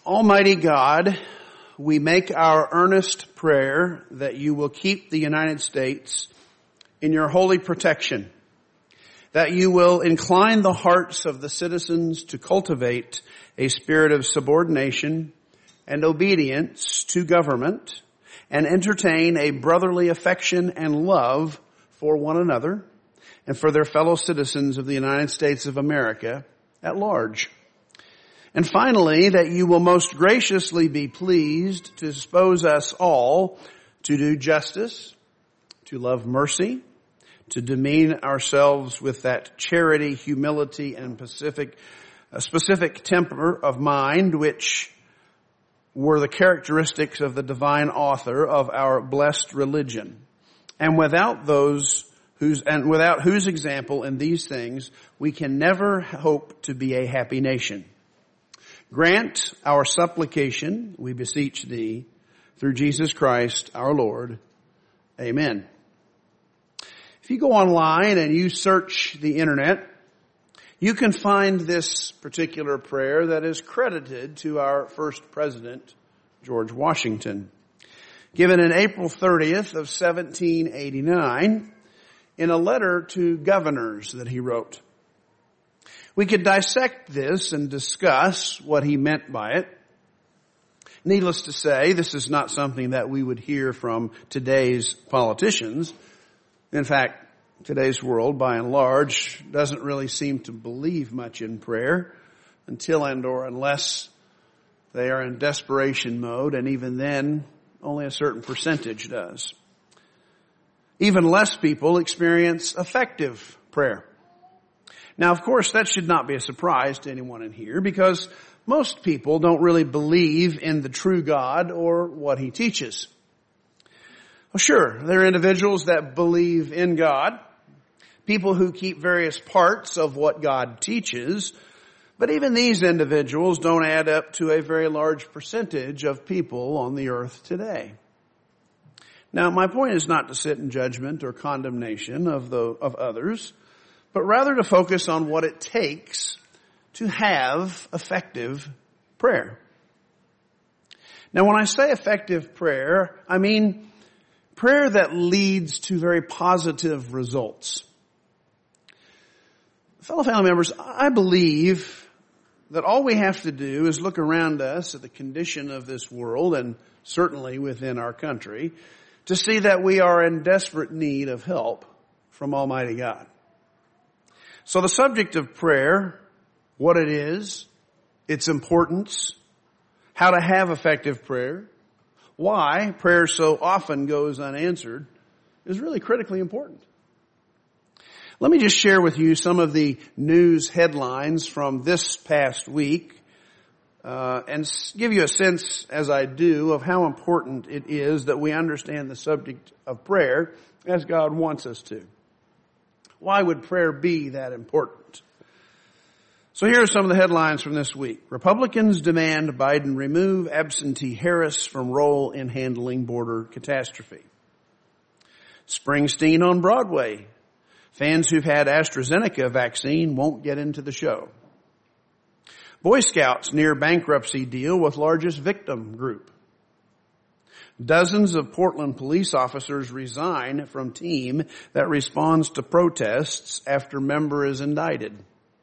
Almighty God, we make our earnest prayer that you will keep the United States in your holy protection, that you will incline the hearts of the citizens to cultivate a spirit of subordination and obedience to government, and entertain a brotherly affection and love for one another and for their fellow citizens of the United States of America at large. And finally, that you will most graciously be pleased to dispose us all to do justice, to love mercy, to demean ourselves with that charity, humility, and specific temper of mind which were the characteristics of the divine author of our blessed religion, and without whose example in these things we can never hope to be a happy nation. Grant our supplication, we beseech thee, through Jesus Christ our Lord. Amen. If you go online and you search the internet, you can find this particular prayer that is credited to our first president, George Washington, given in April 30th of 1789 in a letter to governors that he wrote. We could dissect this and discuss what he meant by it. Needless to say, this is not something that we would hear from today's politicians. In fact, today's world, by and large, doesn't really seem to believe much in prayer until and or unless they are in desperation mode, and even then, only a certain percentage does. Even less people experience effective prayer. Now, of course, that should not be a surprise to anyone in here, because most people don't really believe in the true God or what he teaches. Well, sure, there are individuals that believe in God, people who keep various parts of what God teaches, but even these individuals don't add up to a very large percentage of people on the earth today. Now, my point is not to sit in judgment or condemnation of others, but rather to focus on what it takes to have effective prayer. Now, when I say effective prayer, I mean prayer that leads to very positive results. Fellow family members, I believe that all we have to do is look around us at the condition of this world, and certainly within our country, to see that we are in desperate need of help from Almighty God. So the subject of prayer, what it is, its importance, how to have effective prayer, why prayer so often goes unanswered, is really critically important. Let me just share with you some of the news headlines from this past week, and give you a sense, as I do, of how important it is that we understand the subject of prayer as God wants us to. Why would prayer be that important? So here are some of the headlines from this week. Republicans demand Biden remove absentee Harris from role in handling border catastrophe. Springsteen on Broadway. Fans who've had AstraZeneca vaccine won't get into the show. Boy Scouts near bankruptcy deal with largest victim group. Dozens of Portland police officers resign from team that responds to protests after member is indicted.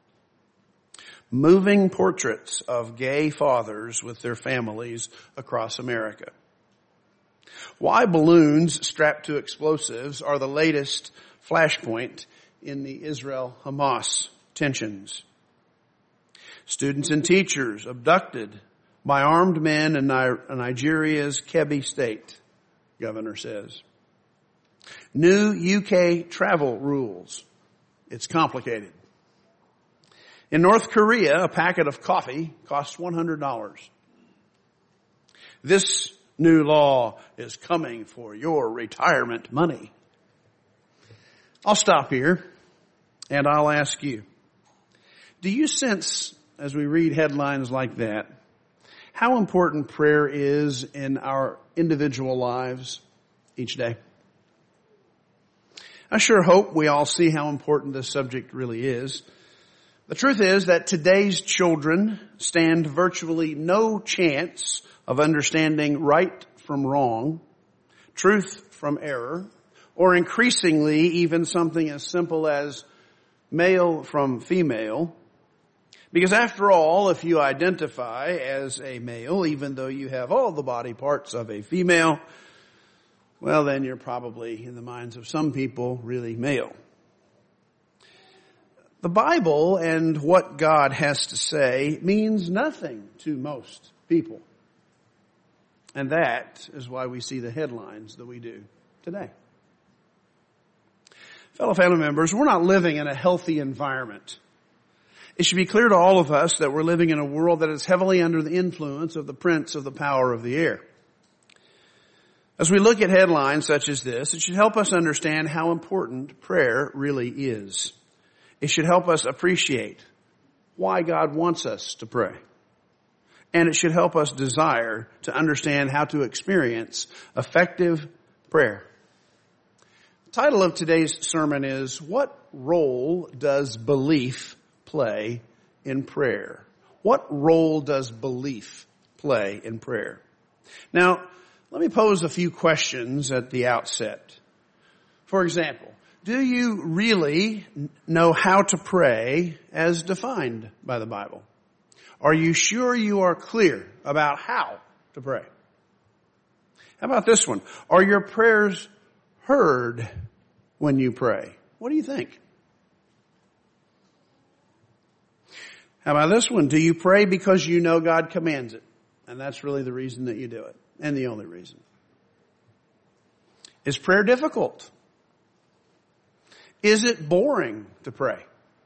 Moving portraits of gay fathers with their families across America. Why balloons strapped to explosives are the latest flashpoint in the Israel-Hamas tensions. Students and teachers abducted by armed men in Nigeria's Kebbi state, governor says. New UK travel rules. It's complicated. In North Korea, a packet of coffee costs $100. This new law is coming for your retirement money. I'll stop here and I'll ask you, do you sense, as we read headlines like that, how important prayer is in our individual lives each day? I sure hope we all see how important this subject really is. The truth is that today's children stand virtually no chance of understanding right from wrong, truth from error, or increasingly even something as simple as male from female. Because after all, if you identify as a male, even though you have all the body parts of a female, well then you're probably, in the minds of some people, really male. The Bible and what God has to say means nothing to most people. And that is why we see the headlines that we do today. Fellow family members, we're not living in a healthy environment. It should be clear to all of us that we're living in a world that is heavily under the influence of the prince of the power of the air. As we look at headlines such as this, it should help us understand how important prayer really is. It should help us appreciate why God wants us to pray. And it should help us desire to understand how to experience effective prayer. The title of today's sermon is, What Role Does Belief Play in Prayer? What role does belief play in prayer? Now, let me pose a few questions at the outset. For example, do you really know how to pray as defined by the Bible? Are you sure you are clear about how to pray? How about this one? Are your prayers heard when you pray? What do you think? How about this one? Do you pray because you know God commands it? And that's really the reason that you do it, and the only reason. Is prayer difficult? Is it boring to pray?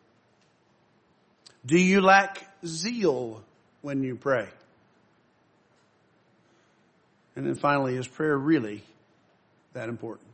Do you lack zeal when you pray? And then finally, is prayer really that important?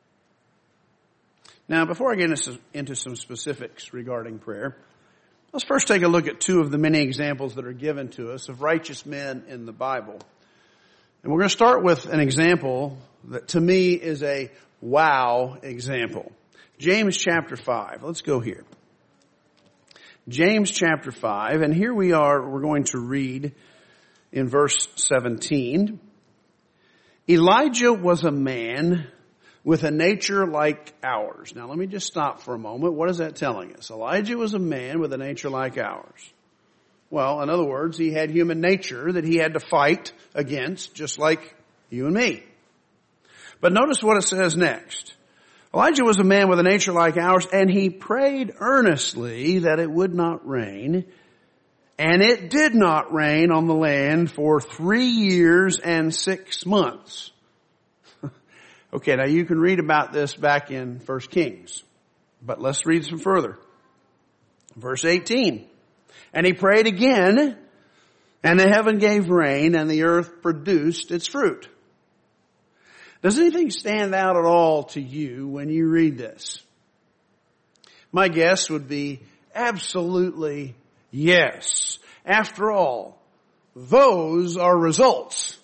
Now, before I get into some specifics regarding prayer, let's first take a look at two of the many examples that are given to us of righteous men in the Bible. And we're going to start with an example that to me is a wow example. James chapter 5. Let's go here. James chapter 5, and here we are, we're going to read in verse 17. Elijah was a man with a nature like ours. Now let me just stop for a moment. What is that telling us? Elijah was a man with a nature like ours. Well, in other words, he had human nature that he had to fight against, just like you and me. But notice what it says next. Elijah was a man with a nature like ours, and he prayed earnestly that it would not rain. And it did not rain on the land for 3 years and 6 months. Okay, now you can read about this back in 1 Kings. But let's read some further. Verse 18. And he prayed again, and the heaven gave rain, and the earth produced its fruit. Does anything stand out at all to you when you read this? My guess would be absolutely yes. After all, those are results.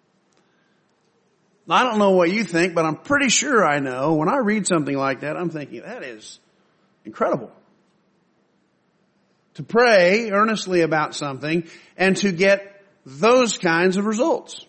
I don't know what you think, but I'm pretty sure I know. When I read something like that, I'm thinking, that is incredible. To pray earnestly about something and to get those kinds of results.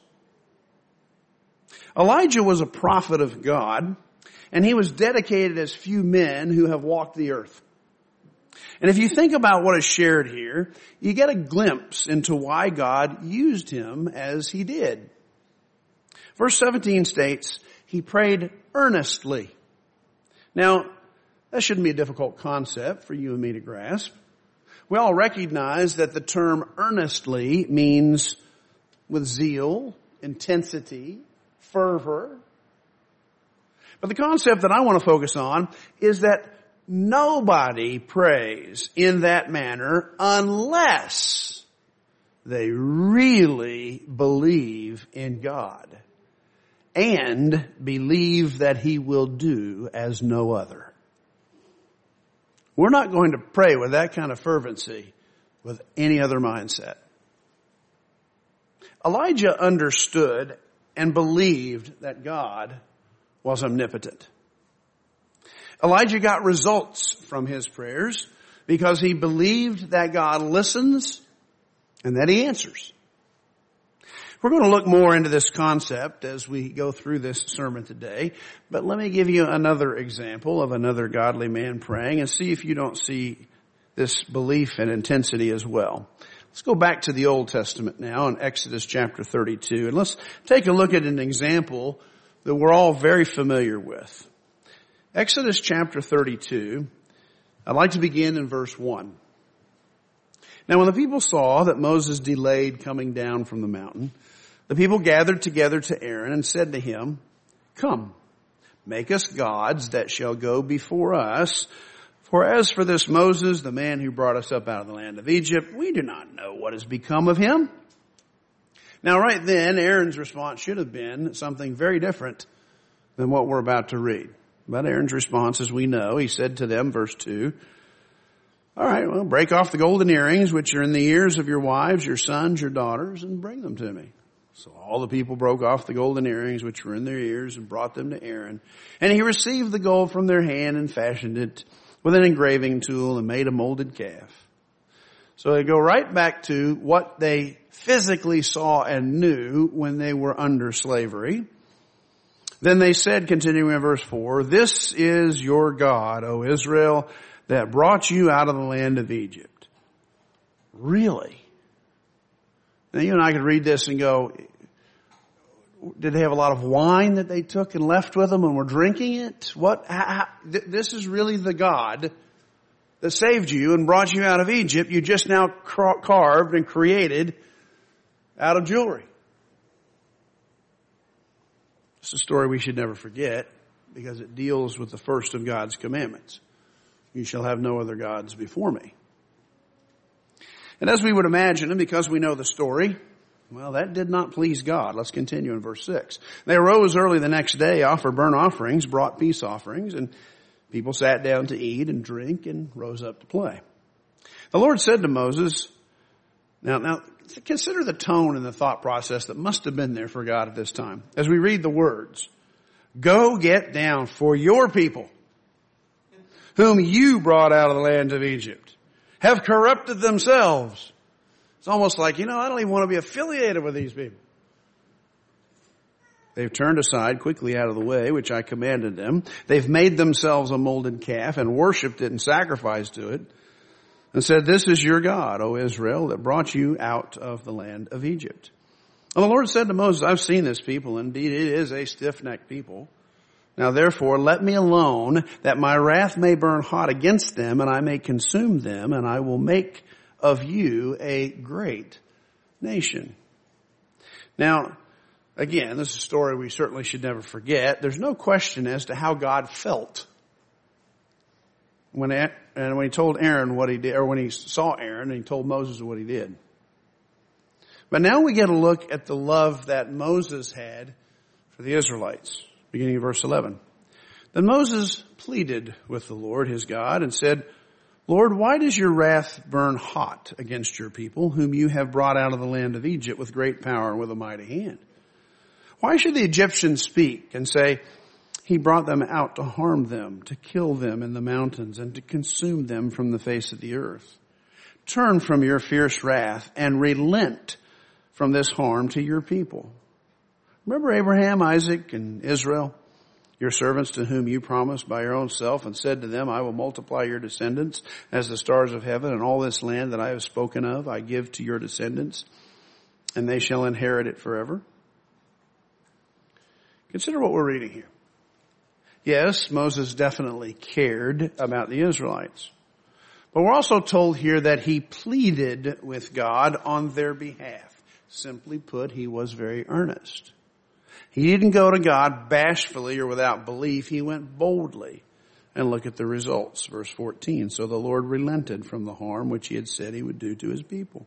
Elijah was a prophet of God, and he was dedicated as few men who have walked the earth. And if you think about what is shared here, you get a glimpse into why God used him as he did. Verse 17 states, he prayed earnestly. Now, that shouldn't be a difficult concept for you and me to grasp. We all recognize that the term earnestly means with zeal, intensity, fervor. But the concept that I want to focus on is that nobody prays in that manner unless they really believe in God and believe that He will do as no other. We're not going to pray with that kind of fervency with any other mindset. Elijah understood and believed that God was omnipotent. Elijah got results from his prayers because he believed that God listens and that he answers. We're going to look more into this concept as we go through this sermon today, but let me give you another example of another godly man praying and see if you don't see this belief and intensity as well. Let's go back to the Old Testament now in Exodus chapter 32, and let's take a look at an example that we're all very familiar with. Exodus chapter 32, I'd like to begin in verse 1. Now when the people saw that Moses delayed coming down from the mountain, the people gathered together to Aaron and said to him, "Come, make us gods that shall go before us. For as for this Moses, the man who brought us up out of the land of Egypt, we do not know what has become of him." Now right then, Aaron's response should have been something very different than what we're about to read. But Aaron's response, as we know, he said to them, verse 2, "All right, well, break off the golden earrings which are in the ears of your wives, your sons, your daughters, and bring them to me." So all the people broke off the golden earrings which were in their ears and brought them to Aaron. And he received the gold from their hand and fashioned it with an engraving tool and made a molded calf. So they go right back to what they physically saw and knew when they were under slavery. Then they said, continuing in verse 4, "This is your God, O Israel, that brought you out of the land of Egypt." Really? Now you and I could read this and go, did they have a lot of wine that they took and left with them and were drinking it? This is really the God that saved you and brought you out of Egypt. You just now carved and created out of jewelry. It's a story we should never forget because it deals with the first of God's commandments. You shall have no other gods before me. And as we would imagine, and because we know the story, well, that did not please God. Let's continue in verse 6. They arose early the next day, offered burnt offerings, brought peace offerings, and people sat down to eat and drink and rose up to play. The Lord said to Moses, now consider the tone and the thought process that must have been there for God at this time. As we read the words, "Go get down, for your people, whom you brought out of the land of Egypt, have corrupted themselves." It's almost like, I don't even want to be affiliated with these people. They've turned aside quickly out of the way, which I commanded them. They've made themselves a molded calf and worshipped it and sacrificed to it and said, "This is your God, O Israel, that brought you out of the land of Egypt." And the Lord said to Moses, "I've seen this people. Indeed, it is a stiff-necked people. Now therefore, let me alone, that my wrath may burn hot against them, and I may consume them, and I will make of you a great nation." Now, again, this is a story we certainly should never forget. There's no question as to how God felt when he told Aaron what he did, or when he saw Aaron and he told Moses what he did. But now we get a look at the love that Moses had for the Israelites, beginning of verse 11. Then Moses pleaded with the Lord his God and said, "Lord, why does your wrath burn hot against your people, whom you have brought out of the land of Egypt with great power and with a mighty hand? Why should the Egyptians speak and say, 'He brought them out to harm them, to kill them in the mountains, and to consume them from the face of the earth'? Turn from your fierce wrath and relent from this harm to your people. Remember Abraham, Isaac, and Israel, your servants to whom you promised by your own self and said to them, 'I will multiply your descendants as the stars of heaven, and all this land that I have spoken of I give to your descendants, and they shall inherit it forever.'" Consider what we're reading here. Yes, Moses definitely cared about the Israelites. But we're also told here that he pleaded with God on their behalf. Simply put, he was very earnest. He didn't go to God bashfully or without belief. He went boldly. And look at the results. Verse 14. So the Lord relented from the harm which he had said he would do to his people.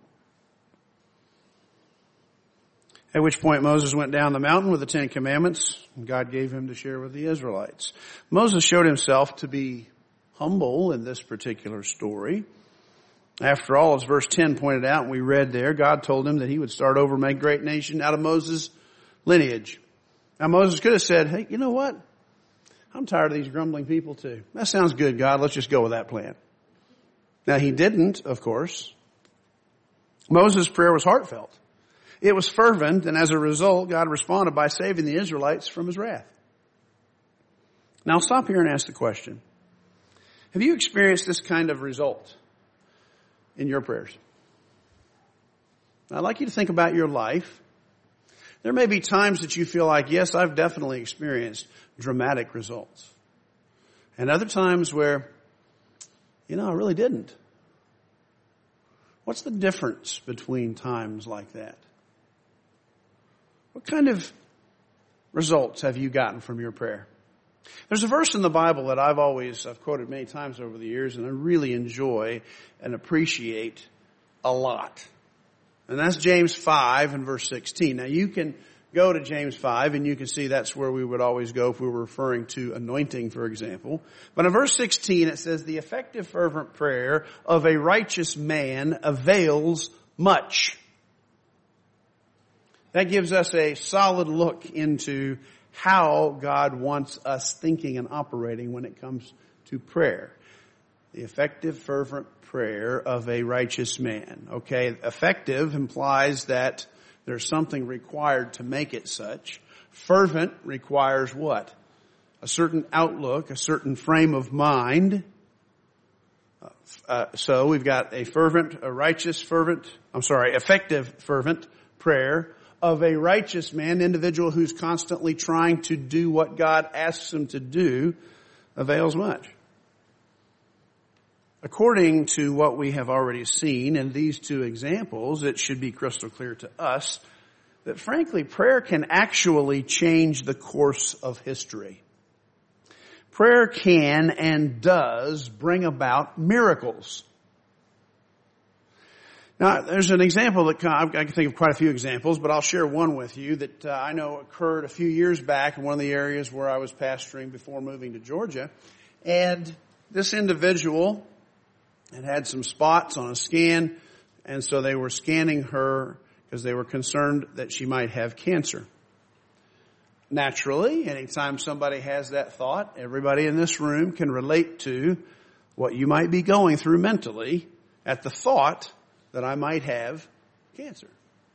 At which point Moses went down the mountain with the 10 Commandments, and God gave him to share with the Israelites. Moses showed himself to be humble in this particular story. After all, as verse 10 pointed out, and we read there, God told him that he would start over, make a great nation out of Moses' lineage. Now Moses could have said, "Hey, you know what? I'm tired of these grumbling people too. That sounds good, God. Let's just go with that plan." Now he didn't, of course. Moses' prayer was heartfelt. It was fervent, and as a result, God responded by saving the Israelites from his wrath. Now I'll stop here and ask the question. Have you experienced this kind of result in your prayers? I'd like you to think about your life. There may be times that you feel like, yes, I've definitely experienced dramatic results. And other times where, I really didn't. What's the difference between times like that? What kind of results have you gotten from your prayer? There's a verse in the Bible that I've quoted many times over the years, and I really enjoy and appreciate a lot. And that's James 5 and verse 16. Now you can go to James 5 and you can see that's where we would always go if we were referring to anointing, for example. But in verse 16 it says, the effective fervent prayer of a righteous man avails much. That gives us a solid look into how God wants us thinking and operating when it comes to prayer. The effective fervent prayer of a righteous man. Okay, effective implies that there's something required to make it such. Fervent requires what? A certain outlook, a certain frame of mind. So we've got effective fervent prayer of a righteous man, individual who's constantly trying to do what God asks him to do, avails much. According to what we have already seen in these two examples, it should be crystal clear to us that frankly, prayer can actually change the course of history. Prayer can and does bring about miracles. Now, there's an example that I can think of quite a few examples, but I'll share one with you that I know occurred a few years back in one of the areas where I was pastoring before moving to Georgia. And this individual had some spots on a scan, and so they were scanning her because they were concerned that she might have cancer. Naturally, anytime somebody has that thought, everybody in this room can relate to what you might be going through mentally at the thought that I might have cancer.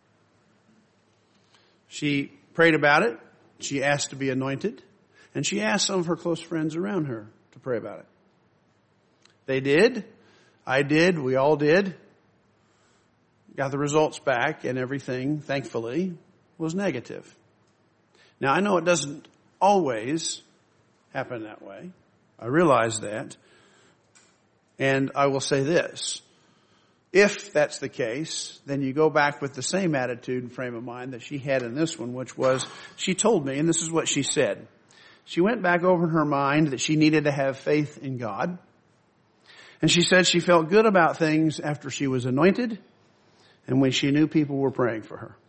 She prayed about it. She asked to be anointed. And she asked some of her close friends around her to pray about it. They did. I did. We all did. Got the results back, and everything, thankfully, was negative. Now, I know it doesn't always happen that way. I realize that. And I will say this. If that's the case, then you go back with the same attitude and frame of mind that she had in this one, which was, she told me, and this is what she said. She went back over in her mind that she needed to have faith in God. And she said she felt good about things after she was anointed and when she knew people were praying for her.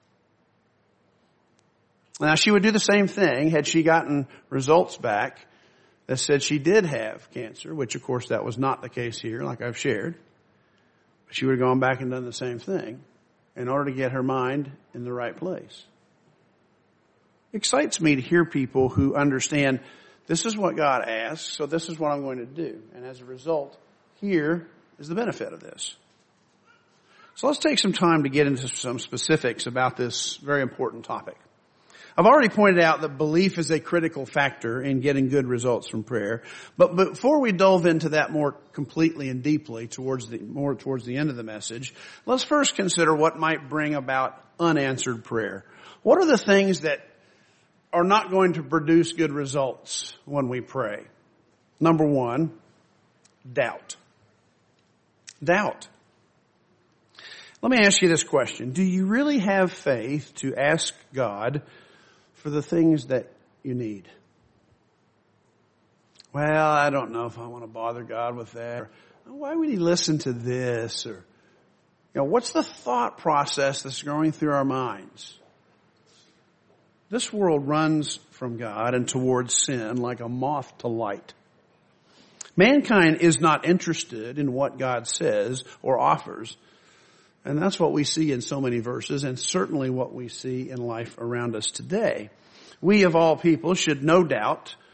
Now, she would do the same thing had she gotten results back that said she did have cancer, which, of course, that was not the case here, like I've shared. She would have gone back and done the same thing in order to get her mind in the right place. It excites me to hear people who understand this is what God asks, so this is what I'm going to do. And as a result, here is the benefit of this. So let's take some time to get into some specifics about this very important topic. I've already pointed out that belief is a critical factor in getting good results from prayer. But before we delve into that more completely and deeply towards the end of the message, let's first consider what might bring about unanswered prayer. What are the things that are not going to produce good results when we pray? Number one, doubt. Doubt. Let me ask you this question. Do you really have faith to ask God for the things that you need? Well, I don't know if I want to bother God with that. Or, why would he listen to this? Or, what's the thought process that's going through our minds? This world runs from God and towards sin like a moth to light. Mankind is not interested in what God says or offers. And that's what we see in so many verses, and certainly what we see in life around us today. We of all people should no doubt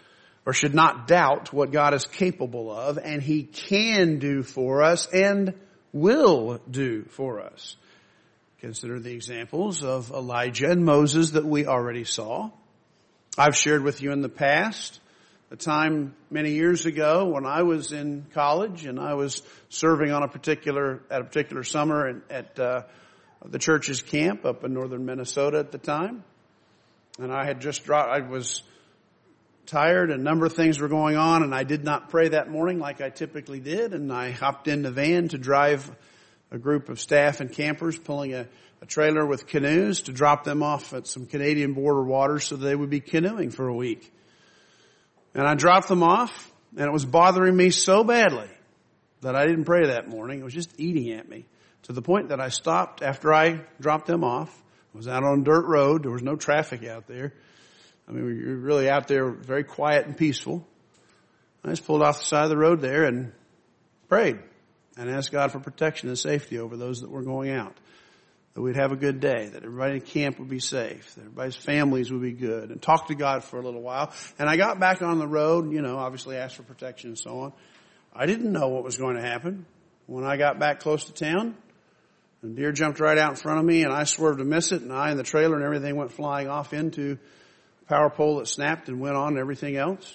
or should not doubt what God is capable of and He can do for us and will do for us. Consider the examples of Elijah and Moses that we already saw. I've shared with you in the past a time many years ago when I was in college and I was serving on a particular summer at the church's camp up in northern Minnesota at the time. And I was tired, a number of things were going on, and I did not pray that morning like I typically did, and I hopped in the van to drive a group of staff and campers pulling a trailer with canoes to drop them off at some Canadian border waters so they would be canoeing for a week. And I dropped them off, and it was bothering me so badly that I didn't pray that morning. It was just eating at me to the point that I stopped after I dropped them off. I was out on a dirt road. There was no traffic out there. I mean, we were really out there very quiet and peaceful. I just pulled off the side of the road there and prayed and asked God for protection and safety over those that were going out. That we'd have a good day, that everybody in camp would be safe, that everybody's families would be good, and talked to God for a little while. And I got back on the road, obviously asked for protection and so on. I didn't know what was going to happen. When I got back close to town, a deer jumped right out in front of me, and I swerved to miss it, and I and the trailer and everything went flying off into a power pole that snapped and went on and everything else.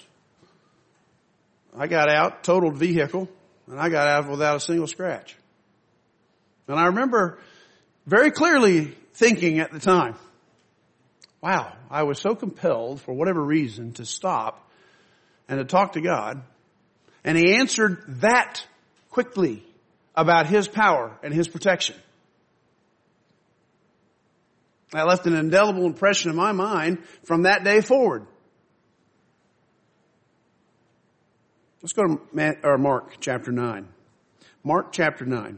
I got out, totaled vehicle, and I got out without a single scratch. And I remember very clearly thinking at the time, wow, I was so compelled for whatever reason to stop and to talk to God. And He answered that quickly about His power and His protection. That left an indelible impression in my mind from that day forward. Let's go to Mark chapter 9. Mark chapter 9.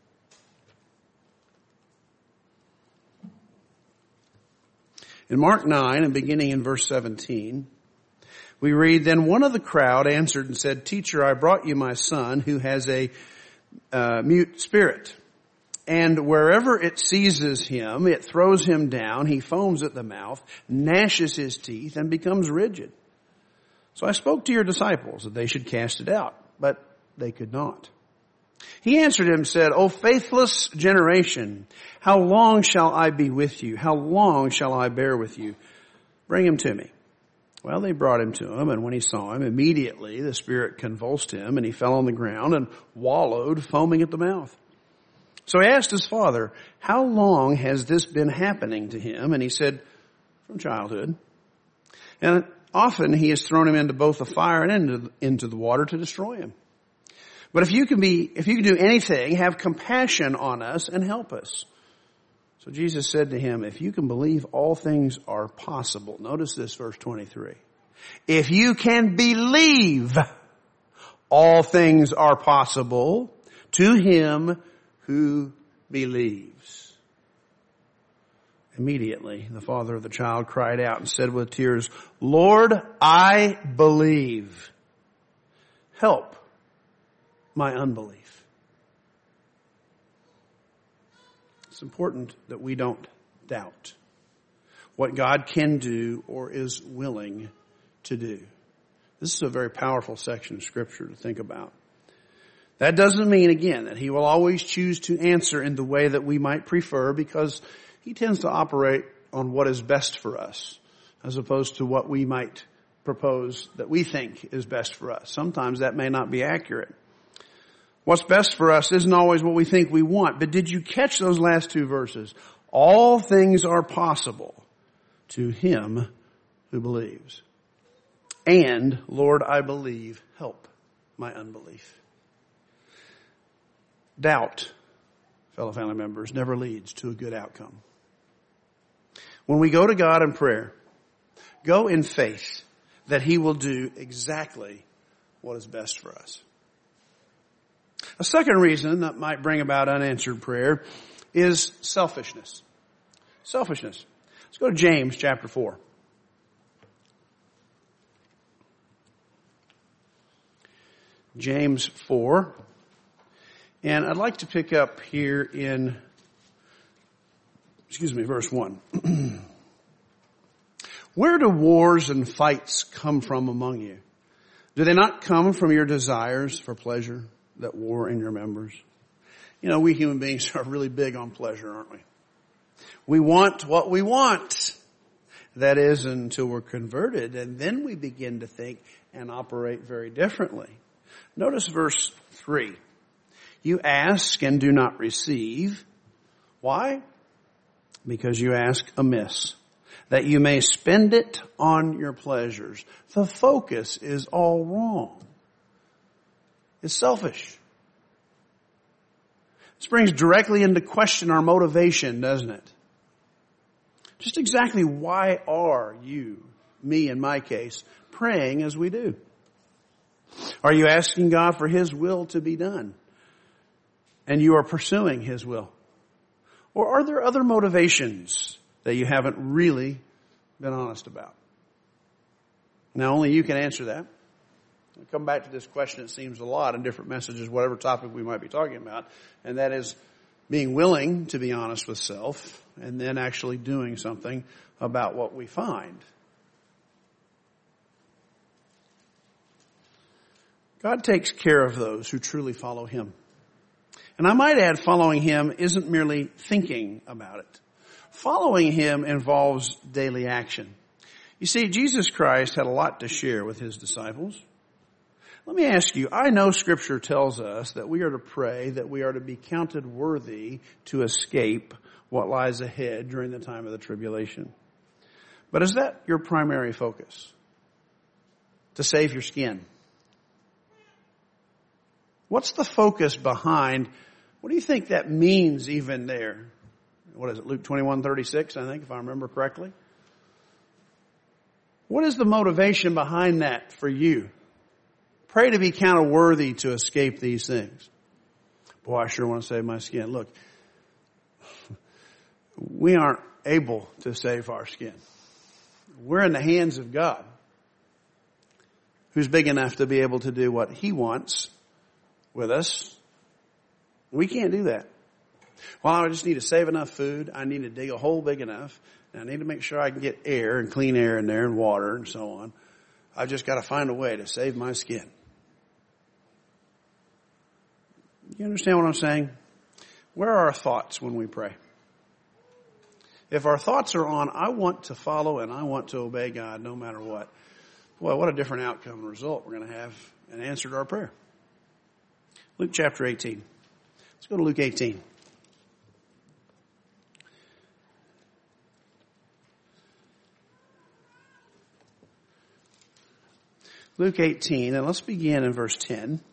In Mark 9, and beginning in verse 17, we read, "Then one of the crowd answered and said, 'Teacher, I brought you my son who has a mute spirit. And wherever it seizes him, it throws him down. He foams at the mouth, gnashes his teeth, and becomes rigid. So I spoke to your disciples that they should cast it out, but they could not.' He answered him and said, 'O faithless generation, how long shall I be with you? How long shall I bear with you? Bring him to me.' Well, they brought him to him, and when he saw him, immediately the spirit convulsed him, and he fell on the ground and wallowed, foaming at the mouth. So he asked his father, 'How long has this been happening to him?' And he said, 'From childhood. And often he has thrown him into both the fire and into the water to destroy him. But if you can do anything, have compassion on us and help us.' So Jesus said to him, 'If you can believe, all things are possible.'" Notice this, verse 23. "If you can believe, all things are possible to him who believes." Immediately, the father of the child cried out and said with tears, "Lord, I believe. Help my unbelief." It's important that we don't doubt what God can do or is willing to do. This is a very powerful section of Scripture to think about. That doesn't mean, again, that He will always choose to answer in the way that we might prefer, because He tends to operate on what is best for us as opposed to what we might propose that we think is best for us. Sometimes that may not be accurate. What's best for us isn't always what we think we want. But did you catch those last two verses? All things are possible to him who believes. And, Lord, I believe, help my unbelief. Doubt, fellow family members, never leads to a good outcome. When we go to God in prayer, go in faith that He will do exactly what is best for us. A second reason that might bring about unanswered prayer is selfishness. Selfishness. Let's go to James chapter 4. James 4. And I'd like to pick up here in, verse 1. "Where do wars and fights come from among you? Do they not come from your desires for pleasure that war in your members? You know, we human beings are really big on pleasure, aren't we? We want what we want. That is, until we're converted, and then we begin to think and operate very differently. Notice verse 3. You ask and do not receive. Why? Because you ask amiss, that you may spend it on your pleasures. The focus is all wrong. It's selfish. This brings directly into question our motivation, doesn't it? Just exactly why are you, me in my case, praying as we do? Are you asking God for His will to be done? And you are pursuing His will? Or are there other motivations that you haven't really been honest about? Now, only you can answer that. We'll come back to this question, it seems, a lot in different messages, whatever topic we might be talking about, and that is being willing to be honest with self and then actually doing something about what we find. God takes care of those who truly follow Him. And I might add, following Him isn't merely thinking about it. Following Him involves daily action. You see, Jesus Christ had a lot to share with His disciples. Let me ask you, I know Scripture tells us that we are to pray, that we are to be counted worthy to escape what lies ahead during the time of the tribulation. But is that your primary focus? To save your skin? What's the focus behind, what do you think that means even there? What is it, Luke 21:36, I think, if I remember correctly? What is the motivation behind that for you? Pray to be counted worthy to escape these things. Boy, I sure want to save my skin. Look, we aren't able to save our skin. We're in the hands of God, who's big enough to be able to do what He wants with us. We can't do that. Well, I just need to save enough food. I need to dig a hole big enough. And I need to make sure I can get air and clean air in there and water and so on. I've just got to find a way to save my skin. You understand what I'm saying? Where are our thoughts when we pray? If our thoughts are on, I want to follow and I want to obey God no matter what, boy, what a different outcome and result we're going to have in answer to our prayer. Luke chapter 18. Let's go to Luke 18. Luke 18, and let's begin in verse 10.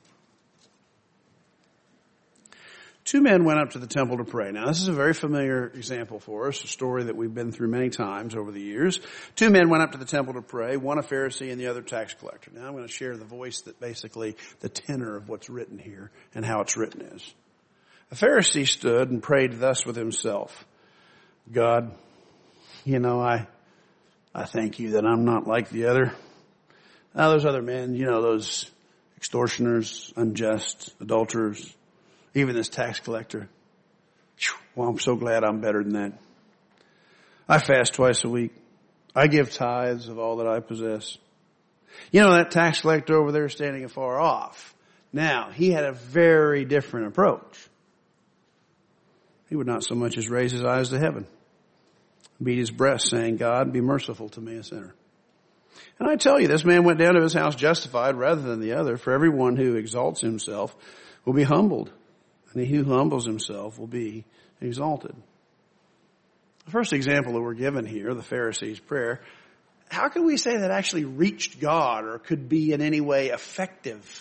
Two men went up to the temple to pray. Now, this is a very familiar example for us, a story that we've been through many times over the years. Two men went up to the temple to pray, one a Pharisee and the other tax collector. Now, I'm going to share the voice that basically the tenor of what's written here and how it's written is. A Pharisee stood and prayed thus with himself. God, I thank you that I'm not like the other. Now, those other men, those extortioners, unjust, adulterers, even this tax collector. Well, I'm so glad I'm better than that. I fast twice a week. I give tithes of all that I possess. That tax collector over there standing afar off. Now, he had a very different approach. He would not so much as raise his eyes to heaven, beat his breast, saying, God, be merciful to me, a sinner. And I tell you, this man went down to his house justified rather than the other, for everyone who exalts himself will be humbled, and he who humbles himself will be exalted. The first example that we're given here, the Pharisee's prayer, how can we say that actually reached God or could be in any way effective?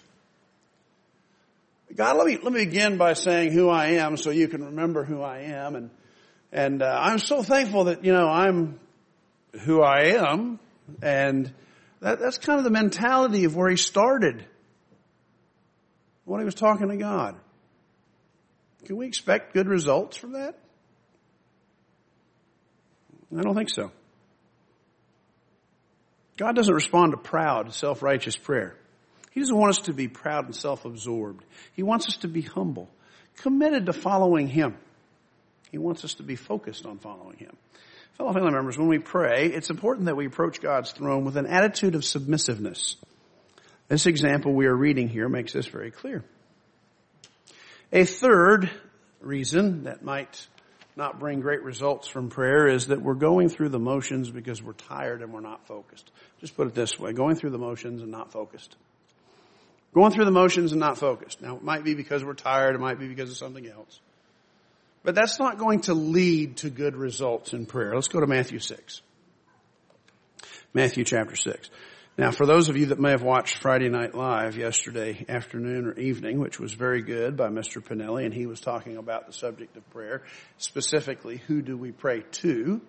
God, let me begin by saying who I am so you can remember who I am. And I'm so thankful that, I'm who I am. And that's kind of the mentality of where he started when he was talking to God. Can we expect good results from that? I don't think so. God doesn't respond to proud, self-righteous prayer. He doesn't want us to be proud and self-absorbed. He wants us to be humble, committed to following Him. He wants us to be focused on following Him. Fellow family members, when we pray, it's important that we approach God's throne with an attitude of submissiveness. This example we are reading here makes this very clear. A third reason that might not bring great results from prayer is that we're going through the motions because we're tired and we're not focused. Just put it this way, going through the motions and not focused. Going through the motions and not focused. Now, it might be because we're tired, it might be because of something else. But that's not going to lead to good results in prayer. Let's go to Matthew 6. Matthew chapter 6. Now, for those of you that may have watched Friday Night Live yesterday afternoon or evening, which was very good by Mr. Pinelli, and he was talking about the subject of prayer, specifically, who do we pray to?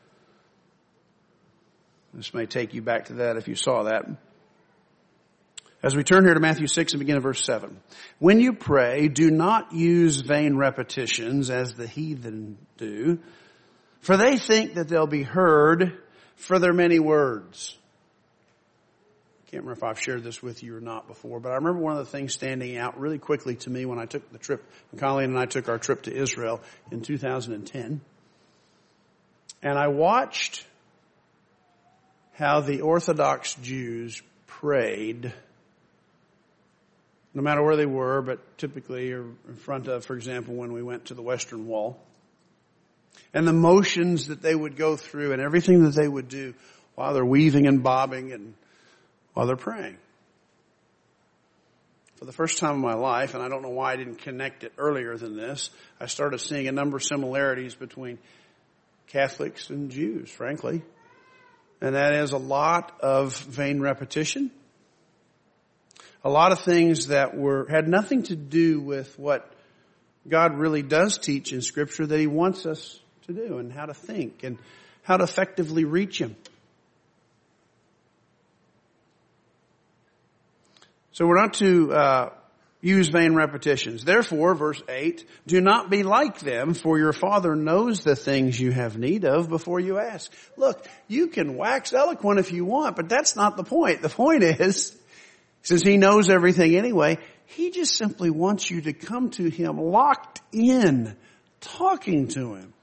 This may take you back to that if you saw that. As we turn here to Matthew 6 and begin at verse 7. When you pray, do not use vain repetitions as the heathen do, for they think that they'll be heard for their many words. I can't remember if I've shared this with you or not before, but I remember one of the things standing out really quickly to me when I took the trip, when Colleen and I took our trip to Israel in 2010. And I watched how the Orthodox Jews prayed, no matter where they were, but typically in front of, for example, when we went to the Western Wall. And the motions that they would go through and everything that they would do while they're weaving and bobbing and while they're praying. For the first time in my life, and I don't know why I didn't connect it earlier than this, I started seeing a number of similarities between Catholics and Jews, frankly. And that is a lot of vain repetition. A lot of things that had nothing to do with what God really does teach in Scripture that He wants us to do and how to think and how to effectively reach Him. So we're not to use vain repetitions. Therefore, verse 8, do not be like them, for your Father knows the things you have need of before you ask. Look, you can wax eloquent if you want, but that's not the point. The point is, since He knows everything anyway, He just simply wants you to come to Him locked in, talking to Him.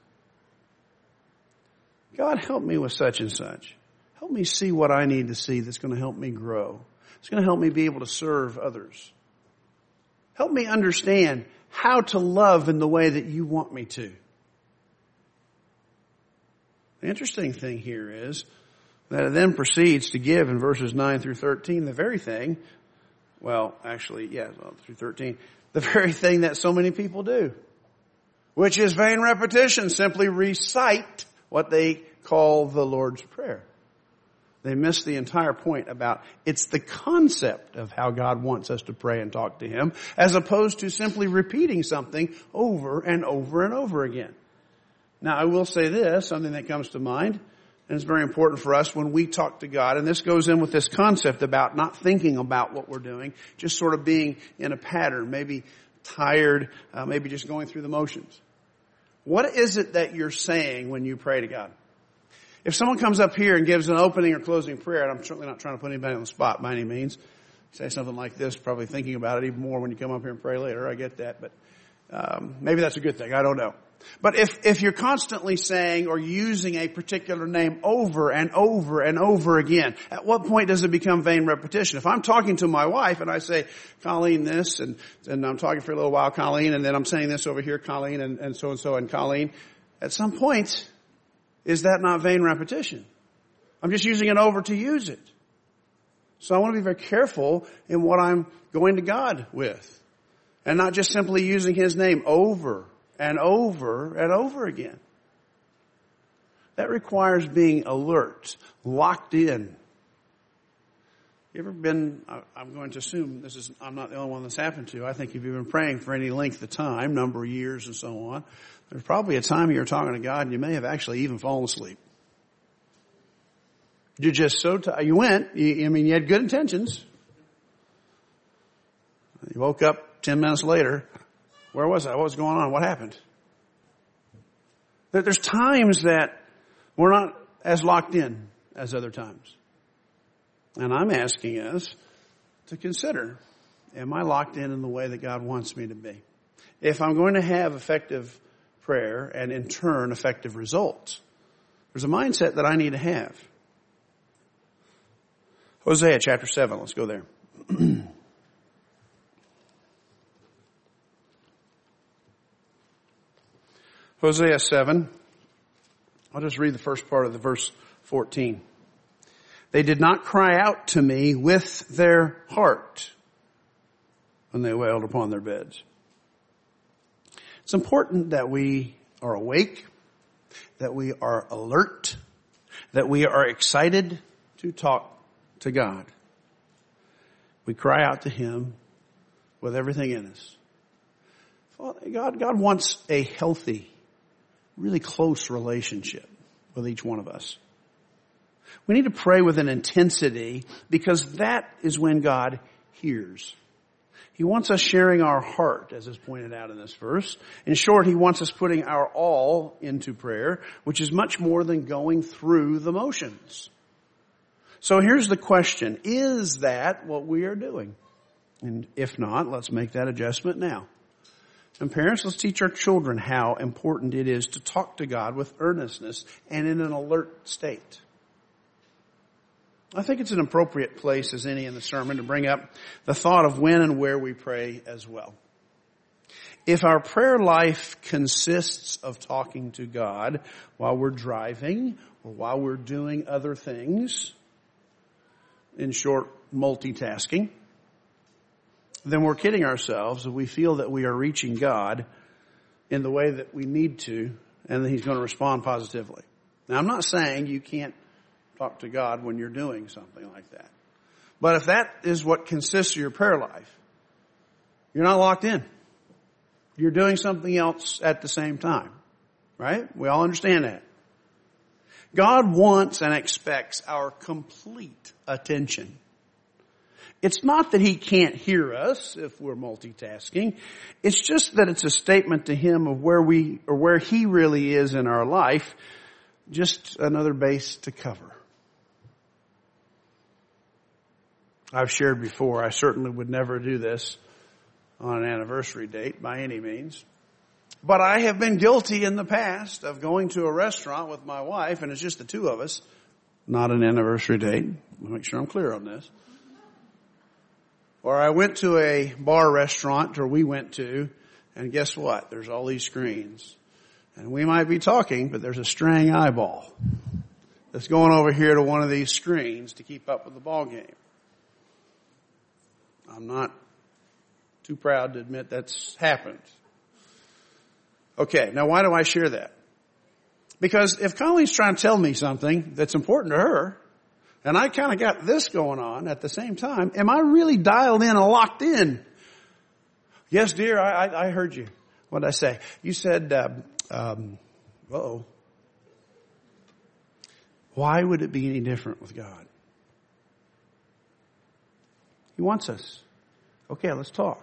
God, help me with such and such. Help me see what I need to see that's going to help me grow. It's going to help me be able to serve others. Help me understand how to love in the way that you want me to. The interesting thing here is that it then proceeds to give in verses 9 through 13 the very thing, through 13, the very thing that so many people do, which is vain repetition, simply recite what they call the Lord's Prayer. They miss the entire point about it's the concept of how God wants us to pray and talk to Him, as opposed to simply repeating something over and over and over again. Now, I will say this, something that comes to mind, and it's very important for us when we talk to God, and this goes in with this concept about not thinking about what we're doing, just sort of being in a pattern, maybe tired, maybe just going through the motions. What is it that you're saying when you pray to God? If someone comes up here and gives an opening or closing prayer, and I'm certainly not trying to put anybody on the spot by any means, say something like this, probably thinking about it even more when you come up here and pray later. I get that, but maybe that's a good thing. I don't know. But if you're constantly saying or using a particular name over and over and over again, at what point does it become vain repetition? If I'm talking to my wife and I say, Colleen this, and I'm talking for a little while, Colleen, and then I'm saying this over here, Colleen, and so, and Colleen, at some point, is that not vain repetition? I'm just using it over to use it. So I want to be very careful in what I'm going to God with. And not just simply using His name over and over and over again. That requires being alert, locked in. You ever been, I'm going to assume I'm not the only one that's happened to. I think if you've been praying for any length of time, number of years and so on, there's probably a time you were talking to God and you may have actually even fallen asleep. You're just so tired. You had good intentions. You woke up 10 minutes later. Where was I? What was going on? What happened? There's times that we're not as locked in as other times. And I'm asking us to consider, am I locked in the way that God wants me to be? If I'm going to have effective prayer and in turn effective results, there's a mindset that I need to have. Hosea chapter 7, let's go there. Hosea 7. I'll just read the first part of the verse 14. They did not cry out to me with their heart when they wailed upon their beds. It's important that we are awake, that we are alert, that we are excited to talk to God. We cry out to Him with everything in us. God wants a healthy, really close relationship with each one of us. We need to pray with an intensity because that is when God hears. He wants us sharing our heart, as is pointed out in this verse. In short, He wants us putting our all into prayer, which is much more than going through the motions. So here's the question. Is that what we are doing? And if not, let's make that adjustment now. And parents, let's teach our children how important it is to talk to God with earnestness and in an alert state. I think it's an appropriate place as any in the sermon to bring up the thought of when and where we pray as well. If our prayer life consists of talking to God while we're driving or while we're doing other things, in short, multitasking, then we're kidding ourselves if we feel that we are reaching God in the way that we need to and that He's going to respond positively. Now, I'm not saying you can't talk to God when you're doing something like that. But if that is what consists of your prayer life, you're not locked in. You're doing something else at the same time. Right? We all understand that. God wants and expects our complete attention. It's not that He can't hear us if we're multitasking. It's just that it's a statement to Him of where He really is in our life. Just another base to cover. I've shared before, I certainly would never do this on an anniversary date by any means. But I have been guilty in the past of going to a restaurant with my wife, and it's just the two of us, not an anniversary date. I'll make sure I'm clear on this. Or I went to a bar restaurant, or we went to, and guess what? There's all these screens. And we might be talking, but there's a straying eyeball that's going over here to one of these screens to keep up with the ball game. I'm not too proud to admit that's happened. Okay, now why do I share that? Because if Colleen's trying to tell me something that's important to her, and I kind of got this going on at the same time, am I really dialed in and locked in? Yes, dear, I heard you. What did I say? You said, uh-oh. Why would it be any different with God? He wants us. Okay, let's talk.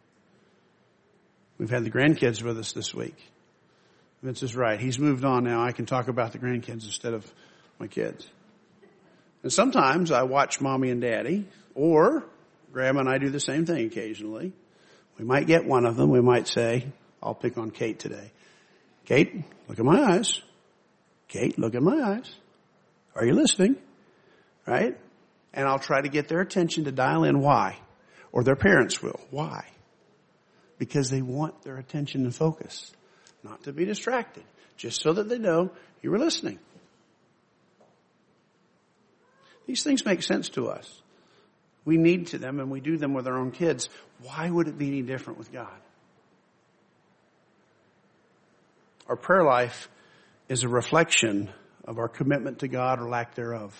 We've had the grandkids with us this week. Vince is right. He's moved on now. I can talk about the grandkids instead of my kids. And sometimes I watch Mommy and Daddy, or Grandma and I do the same thing occasionally. We might get one of them. We might say, I'll pick on Kate today. Kate, look at my eyes. Kate, look at my eyes. Are you listening? Right? And I'll try to get their attention to dial in. Why? Or their parents will. Why? Because they want their attention and focus. Not to be distracted. Just so that they know you were listening. These things make sense to us. We need to them and we do them with our own kids. Why would it be any different with God? Our prayer life is a reflection of our commitment to God or lack thereof.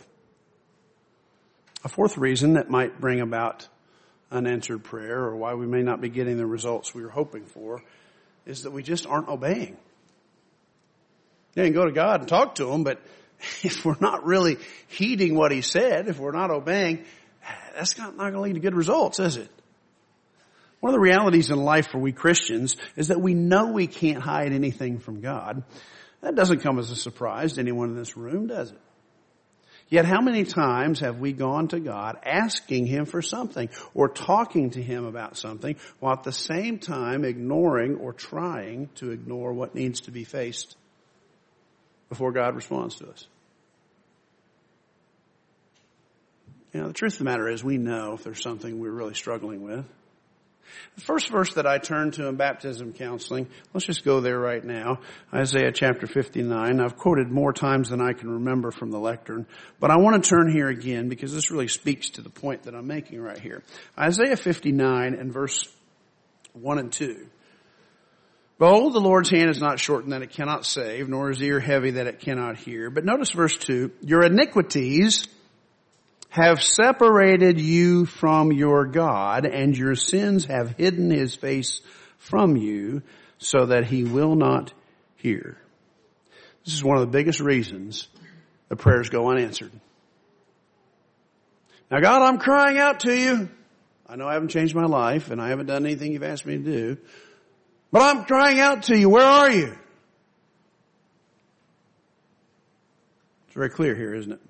A fourth reason that might bring about unanswered prayer or why we may not be getting the results we were hoping for is that we just aren't obeying. You can go to God and talk to Him, but if we're not really heeding what He said, if we're not obeying, that's not going to lead to good results, is it? One of the realities in life for we Christians is that we know we can't hide anything from God. That doesn't come as a surprise to anyone in this room, does it? Yet how many times have we gone to God asking Him for something or talking to Him about something while at the same time ignoring or trying to ignore what needs to be faced before God responds to us? The truth of the matter is we know if there's something we're really struggling with. The first verse that I turn to in baptism counseling, let's just go there right now. Isaiah chapter 59. I've quoted more times than I can remember from the lectern, but I want to turn here again because this really speaks to the point that I'm making right here. Isaiah 59 and verse 1 and 2. Behold, the Lord's hand is not shortened that it cannot save, nor his ear heavy that it cannot hear. But notice verse 2, your iniquities have separated you from your God, and your sins have hidden his face from you, so that he will not hear. This is one of the biggest reasons the prayers go unanswered. Now, God, I'm crying out to you. I know I haven't changed my life, and I haven't done anything you've asked me to do, but I'm crying out to you. Where are you? It's very clear here, isn't it?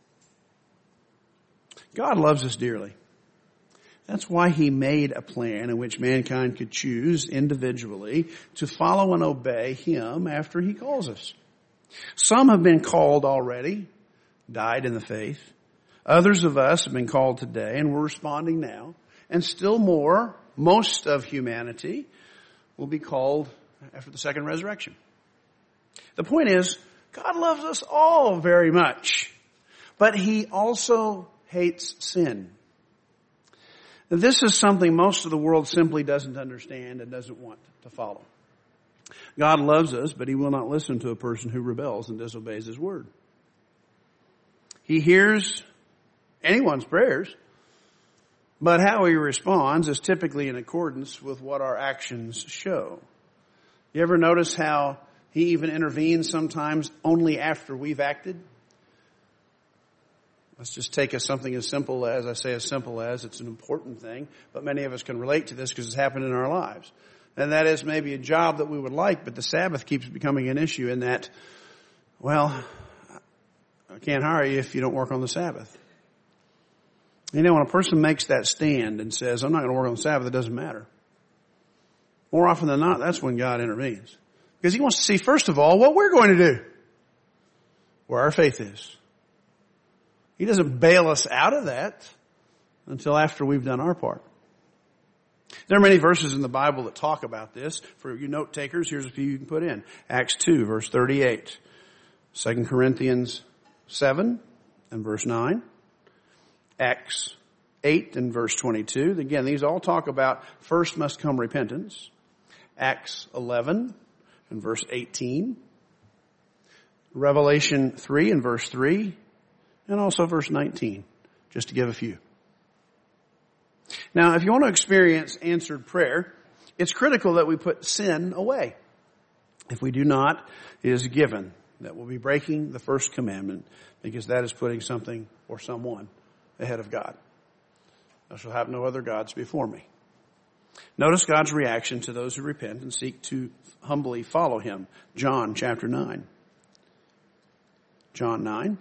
God loves us dearly. That's why he made a plan in which mankind could choose individually to follow and obey him after he calls us. Some have been called already, died in the faith. Others of us have been called today and we're responding now. And still more, most of humanity will be called after the second resurrection. The point is, God loves us all very much, but he also hates sin. This is something most of the world simply doesn't understand and doesn't want to follow. God loves us, but he will not listen to a person who rebels and disobeys his word. He hears anyone's prayers, but how he responds is typically in accordance with what our actions show. You ever notice how he even intervenes sometimes only after we've acted? Let's just take something as simple as, I say as simple as, it's an important thing, but many of us can relate to this because it's happened in our lives. And that is maybe a job that we would like, but the Sabbath keeps becoming an issue in that, well, I can't hire you if you don't work on the Sabbath. You know, when a person makes that stand and says, I'm not going to work on the Sabbath, it doesn't matter. More often than not, that's when God intervenes. Because he wants to see, first of all, what we're going to do. Where our faith is. He doesn't bail us out of that until after we've done our part. There are many verses in the Bible that talk about this. For you note takers, here's a few you can put in. Acts 2, verse 38. 2 Corinthians 7 and verse 9. Acts 8 and verse 22. Again, these all talk about first must come repentance. Acts 11 and verse 18. Revelation 3 and verse 3. And also verse 19, just to give a few. Now, if you want to experience answered prayer, it's critical that we put sin away. If we do not, it is a given that we'll be breaking the first commandment, because that is putting something or someone ahead of God. Thou shalt have no other gods before me. Notice God's reaction to those who repent and seek to humbly follow him. John chapter 9. John 9.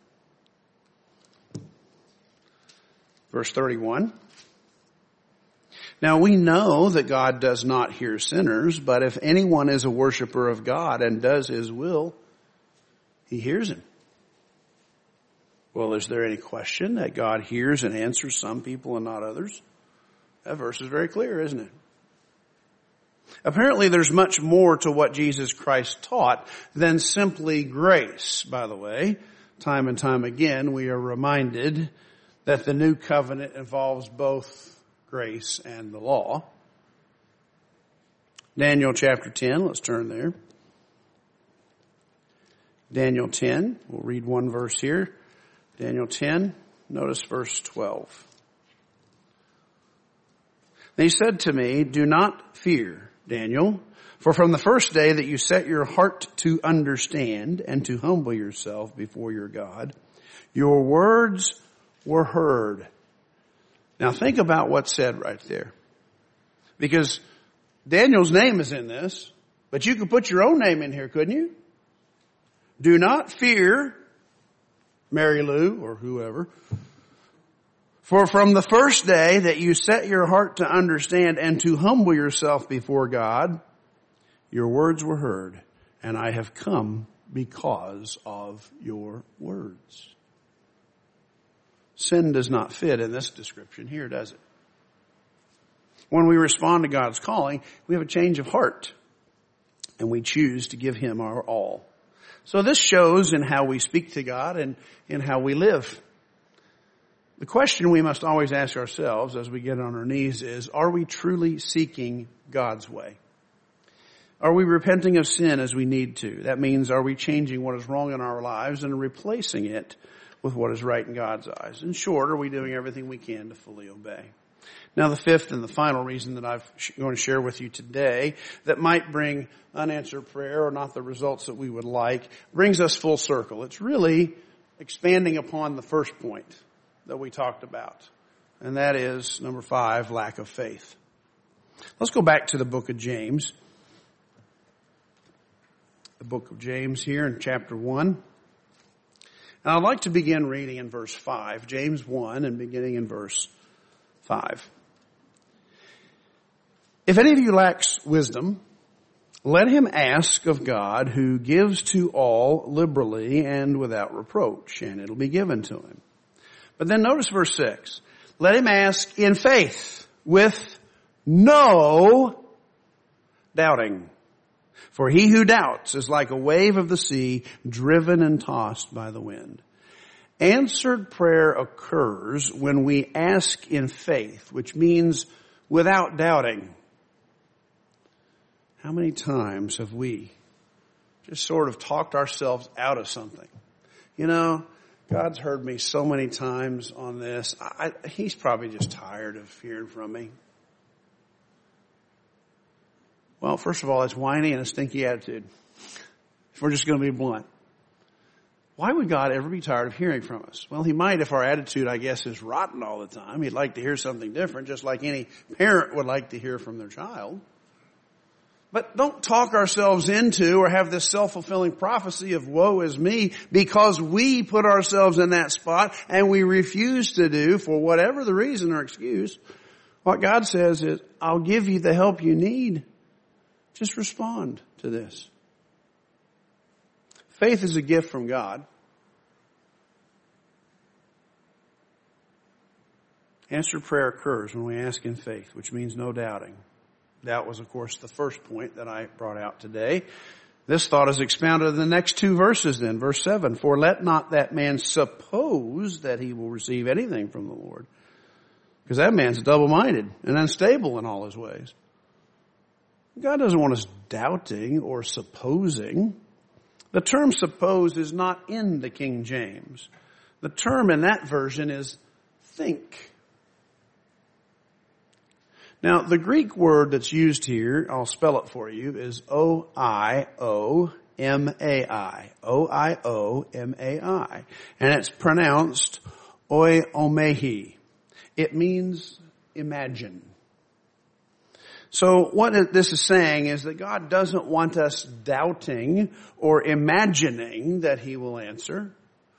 Verse 31. Now we know that God does not hear sinners, but if anyone is a worshiper of God and does his will, he hears him. Well, is there any question that God hears and answers some people and not others? That verse is very clear, isn't it? Apparently there's much more to what Jesus Christ taught than simply grace, by the way. Time and time again, we are reminded that the new covenant involves both grace and the law. Daniel chapter 10, let's turn there. Daniel 10, we'll read one verse here. Daniel 10, notice verse 12. And he said to me, do not fear, Daniel, for from the first day that you set your heart to understand and to humble yourself before your God, your words were heard. Now think about what's said right there. Because Daniel's name is in this, but you could put your own name in here, couldn't you? Do not fear, Mary Lou or whoever, for from the first day that you set your heart to understand and to humble yourself before God, your words were heard, and I have come because of your words. Sin does not fit in this description here, does it? When we respond to God's calling, we have a change of heart, and we choose to give Him our all. So this shows in how we speak to God and in how we live. The question we must always ask ourselves as we get on our knees is, are we truly seeking God's way? Are we repenting of sin as we need to? That means, are we changing what is wrong in our lives and replacing it with what is right in God's eyes? In short, are we doing everything we can to fully obey? Now, the fifth and the final reason that I'm going to share with you today that might bring unanswered prayer or not the results that we would like brings us full circle. It's really expanding upon the first point that we talked about, and that is, number 5, lack of faith. Let's go back to the book of James. The book of James here in chapter 1. And I'd like to begin reading in verse 5, James 1, and beginning in verse 5. If any of you lacks wisdom, let him ask of God, who gives to all liberally and without reproach, and it'll be given to him. But then notice verse 6. Let him ask in faith with no doubting. For he who doubts is like a wave of the sea, driven and tossed by the wind. Answered prayer occurs when we ask in faith, which means without doubting. How many times have we just sort of talked ourselves out of something? You know, God's heard me so many times on this. He's probably just tired of hearing from me. Well, first of all, it's whiny and a stinky attitude. If we're just going to be blunt. Why would God ever be tired of hearing from us? Well, He might if our attitude, I guess, is rotten all the time. He'd like to hear something different, just like any parent would like to hear from their child. But don't talk ourselves into or have this self-fulfilling prophecy of woe is me because we put ourselves in that spot and we refuse to do, for whatever the reason or excuse. What God says is, I'll give you the help you need. Just respond to this. Faith is a gift from God. Answered prayer occurs when we ask in faith, which means no doubting. Doubt was, of course, the first point that I brought out today. This thought is expounded in the next 2 verses then. Verse 7, for let not that man suppose that he will receive anything from the Lord. Because that man's double-minded and unstable in all his ways. God doesn't want us doubting or supposing. The term suppose is not in the King James. The term in that version is think. Now, the Greek word that's used here, I'll spell it for you, is O-I-O-M-A-I. O-I-O-M-A-I. And it's pronounced oikomehi. It means imagine. So what this is saying is that God doesn't want us doubting or imagining that He will answer.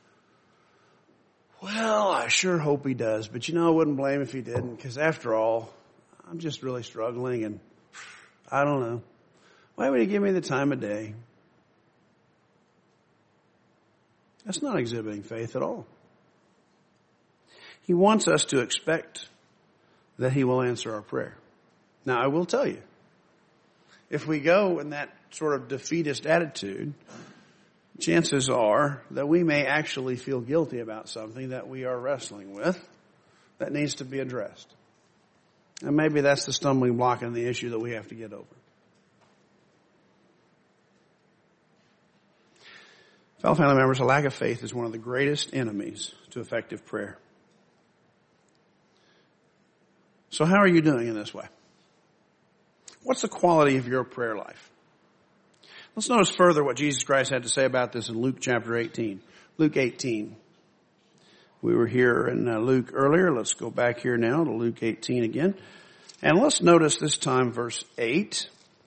Well, I sure hope He does, but I wouldn't blame if He didn't, because after all, I'm just really struggling and I don't know. Why would He give me the time of day? That's not exhibiting faith at all. He wants us to expect that He will answer our prayer. Now, I will tell you, if we go in that sort of defeatist attitude, chances are that we may actually feel guilty about something that we are wrestling with that needs to be addressed. And maybe that's the stumbling block in the issue that we have to get over. Fellow family members, a lack of faith is one of the greatest enemies to effective prayer. So how are you doing in this way? What's the quality of your prayer life? Let's notice further what Jesus Christ had to say about this in Luke chapter 18. Luke 18. We were here in Luke earlier. Let's go back here now to Luke 18 again. And let's notice this time verse 8.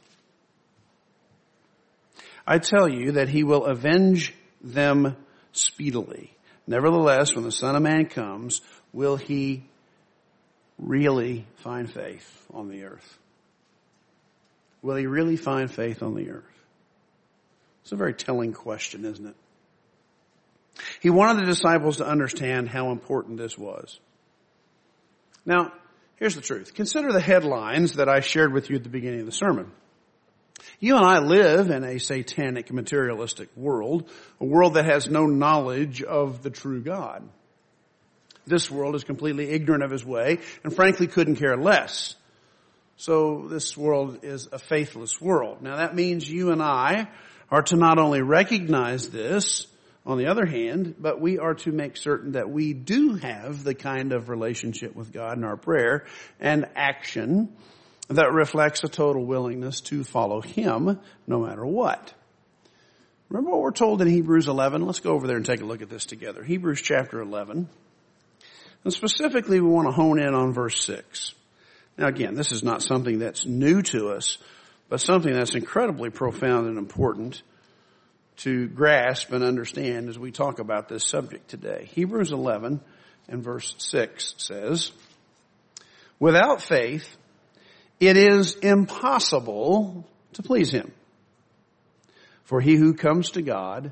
I tell you that He will avenge them speedily. Nevertheless, when the Son of Man comes, will He really find faith on the earth? Will He really find faith on the earth? It's a very telling question, isn't it? He wanted the disciples to understand how important this was. Now, here's the truth. Consider the headlines that I shared with you at the beginning of the sermon. You and I live in a satanic, materialistic world, a world that has no knowledge of the true God. This world is completely ignorant of His way and frankly couldn't care less. So this world is a faithless world. Now that means you and I are to not only recognize this, on the other hand, but we are to make certain that we do have the kind of relationship with God in our prayer and action that reflects a total willingness to follow Him no matter what. Remember what we're told in Hebrews 11? Let's go over there and take a look at this together. Hebrews chapter 11. And specifically we want to hone in on verse 6. Now again, this is not something that's new to us, but something that's incredibly profound and important to grasp and understand as we talk about this subject today. Hebrews 11 and verse 6 says, "Without faith, it is impossible to please Him. For he who comes to God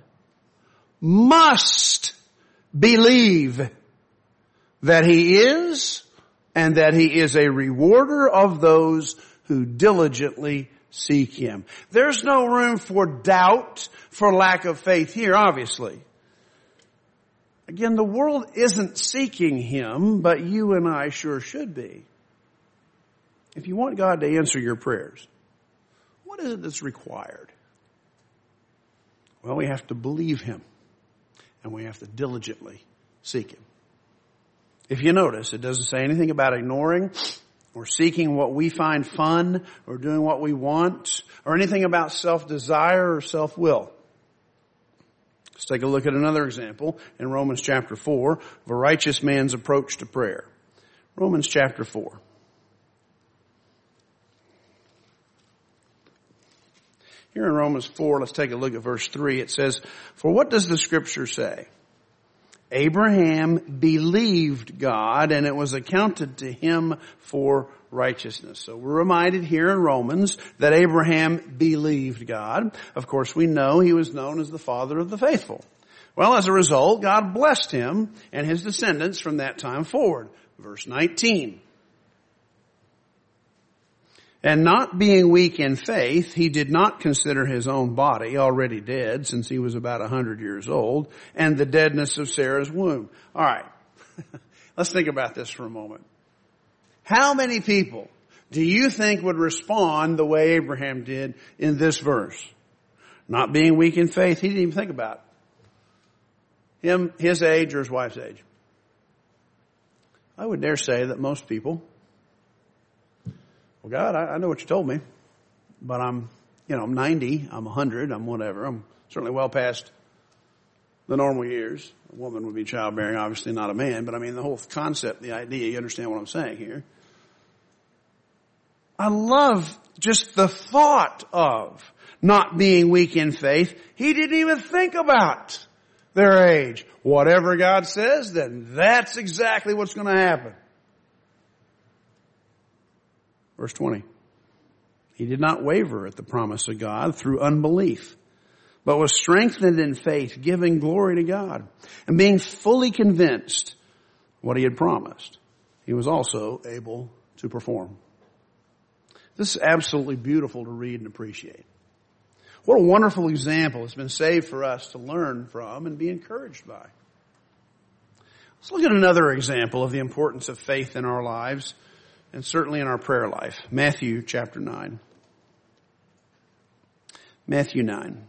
must believe that He is, and that He is a rewarder of those who diligently seek Him." There's no room for doubt, for lack of faith here, obviously. Again, the world isn't seeking Him, but you and I sure should be. If you want God to answer your prayers, what is it that's required? Well, we have to believe Him, and we have to diligently seek Him. If you notice, it doesn't say anything about ignoring or seeking what we find fun or doing what we want or anything about self-desire or self-will. Let's take a look at another example in Romans chapter 4 of a righteous man's approach to prayer. Romans chapter 4. Here in Romans 4, let's take a look at verse 3. It says, "For what does the scripture say? Abraham believed God, and it was accounted to him for righteousness." So we're reminded here in Romans that Abraham believed God. Of course, we know he was known as the father of the faithful. Well, as a result, God blessed him and his descendants from that time forward. Verse 19. "And not being weak in faith, he did not consider his own body already dead, since he was about 100 years old, and the deadness of Sarah's womb." All right. Let's think about this for a moment. How many people do you think would respond the way Abraham did in this verse? Not being weak in faith, he didn't even think about it. Him, his age, or his wife's age. I would dare say that most people, "Well, God, I know what you told me, but I'm 90, I'm 100, I'm whatever. I'm certainly well past the normal years." A woman would be childbearing, obviously not a man, but I mean the whole concept, the idea, you understand what I'm saying here. I love just the thought of not being weak in faith. He didn't even think about their age. Whatever God says, then that's exactly what's going to happen. Verse 20. "He did not waver at the promise of God through unbelief, but was strengthened in faith, giving glory to God, and being fully convinced what He had promised, He was also able to perform." This is absolutely beautiful to read and appreciate. What a wonderful example has been saved for us to learn from and be encouraged by. Let's look at another example of the importance of faith in our lives, and certainly in our prayer life. Matthew chapter 9. Matthew 9.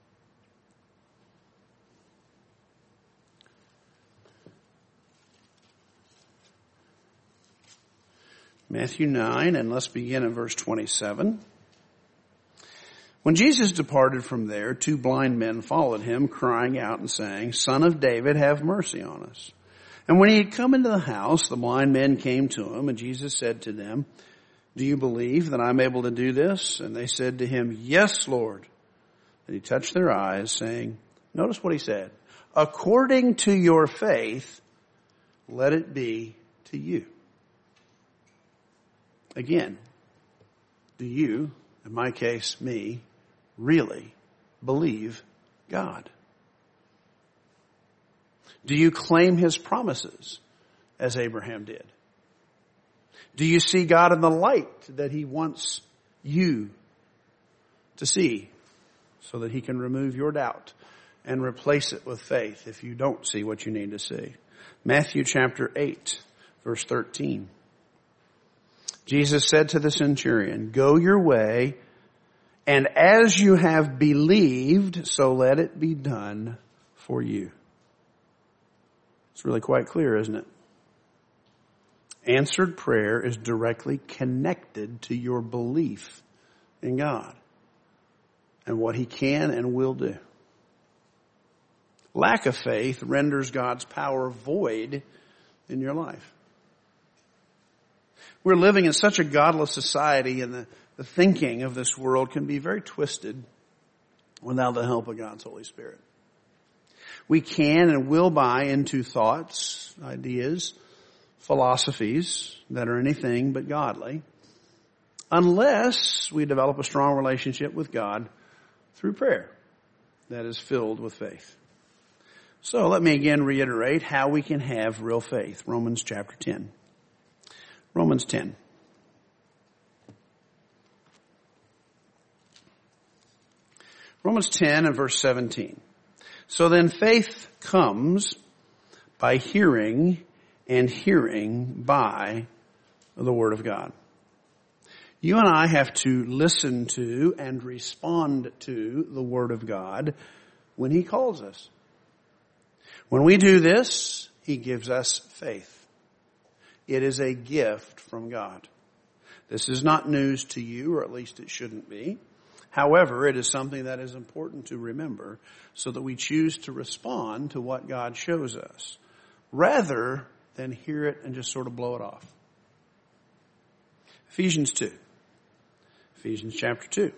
Matthew 9, and let's begin in verse 27. "When Jesus departed from there, 2 blind men followed Him, crying out and saying, 'Son of David, have mercy on us.' And when He had come into the house, the blind men came to Him, and Jesus said to them, 'Do you believe that I'm able to do this?' And they said to Him, 'Yes, Lord.' And He touched their eyes, saying," notice what He said, "According to your faith, let it be to you." Again, do you, in my case, me, really believe God? Do you claim his promises as Abraham did? Do you see God in the light that he wants you to see so that he can remove your doubt and replace it with faith if you don't see what you need to see? Matthew chapter 8, verse 13. Jesus said to the centurion, "Go your way, and as you have believed, so let it be done for you." It's really quite clear, isn't it? Answered prayer is directly connected to your belief in God and what he can and will do. Lack of faith renders God's power void in your life. We're living in such a godless society, and the thinking of this world can be very twisted without the help of God's Holy Spirit. We can and will buy into thoughts, ideas, philosophies that are anything but godly unless we develop a strong relationship with God through prayer that is filled with faith. So let me again reiterate how we can have real faith. Romans chapter 10. Romans 10. Romans 10 and verse 17. So then faith comes by hearing, and hearing by the Word of God. You and I have to listen to and respond to the Word of God when he calls us. When we do this, he gives us faith. It is a gift from God. This is not news to you, or at least it shouldn't be. However, it is something that is important to remember so that we choose to respond to what God shows us rather than hear it and just sort of blow it off. Ephesians 2. Ephesians chapter 2.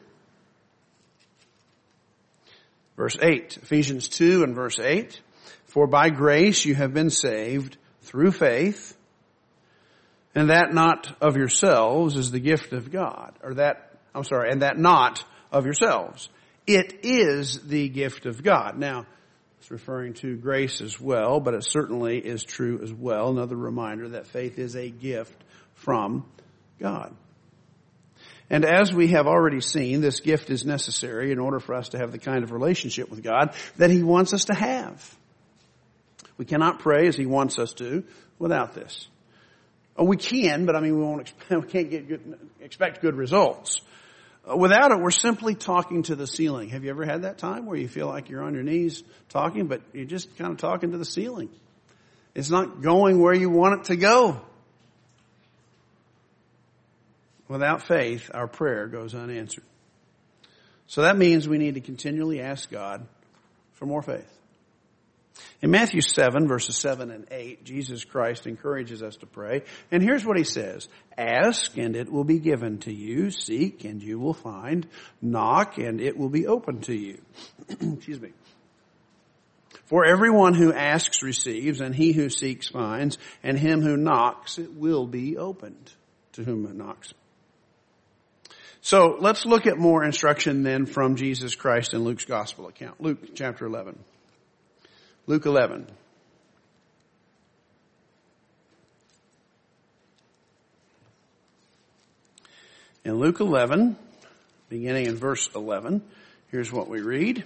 Verse 8. Ephesians 2 and verse 8. For by grace you have been saved through faith, and that not of yourselves is the gift of God. And that not of yourselves. It is the gift of God. Now, it's referring to grace as well, but it certainly is true as well. Another reminder that faith is a gift from God. And as we have already seen, this gift is necessary in order for us to have the kind of relationship with God that he wants us to have. We cannot pray as he wants us to without this. Oh, we can, but we can't expect good results. Without it, we're simply talking to the ceiling. Have you ever had that time where you feel like you're on your knees talking, but you're just kind of talking to the ceiling? It's not going where you want it to go. Without faith, our prayer goes unanswered. So that means we need to continually ask God for more faith. In Matthew 7, verses 7 and 8, Jesus Christ encourages us to pray. And here's what he says. Ask, and it will be given to you. Seek, and you will find. Knock, and it will be opened to you. Excuse me. For everyone who asks receives, and he who seeks finds, and him who knocks it will be opened to whom it knocks. So let's look at more instruction then from Jesus Christ in Luke's gospel account. Luke chapter 11. Luke 11. In Luke 11, beginning in verse 11, here's what we read.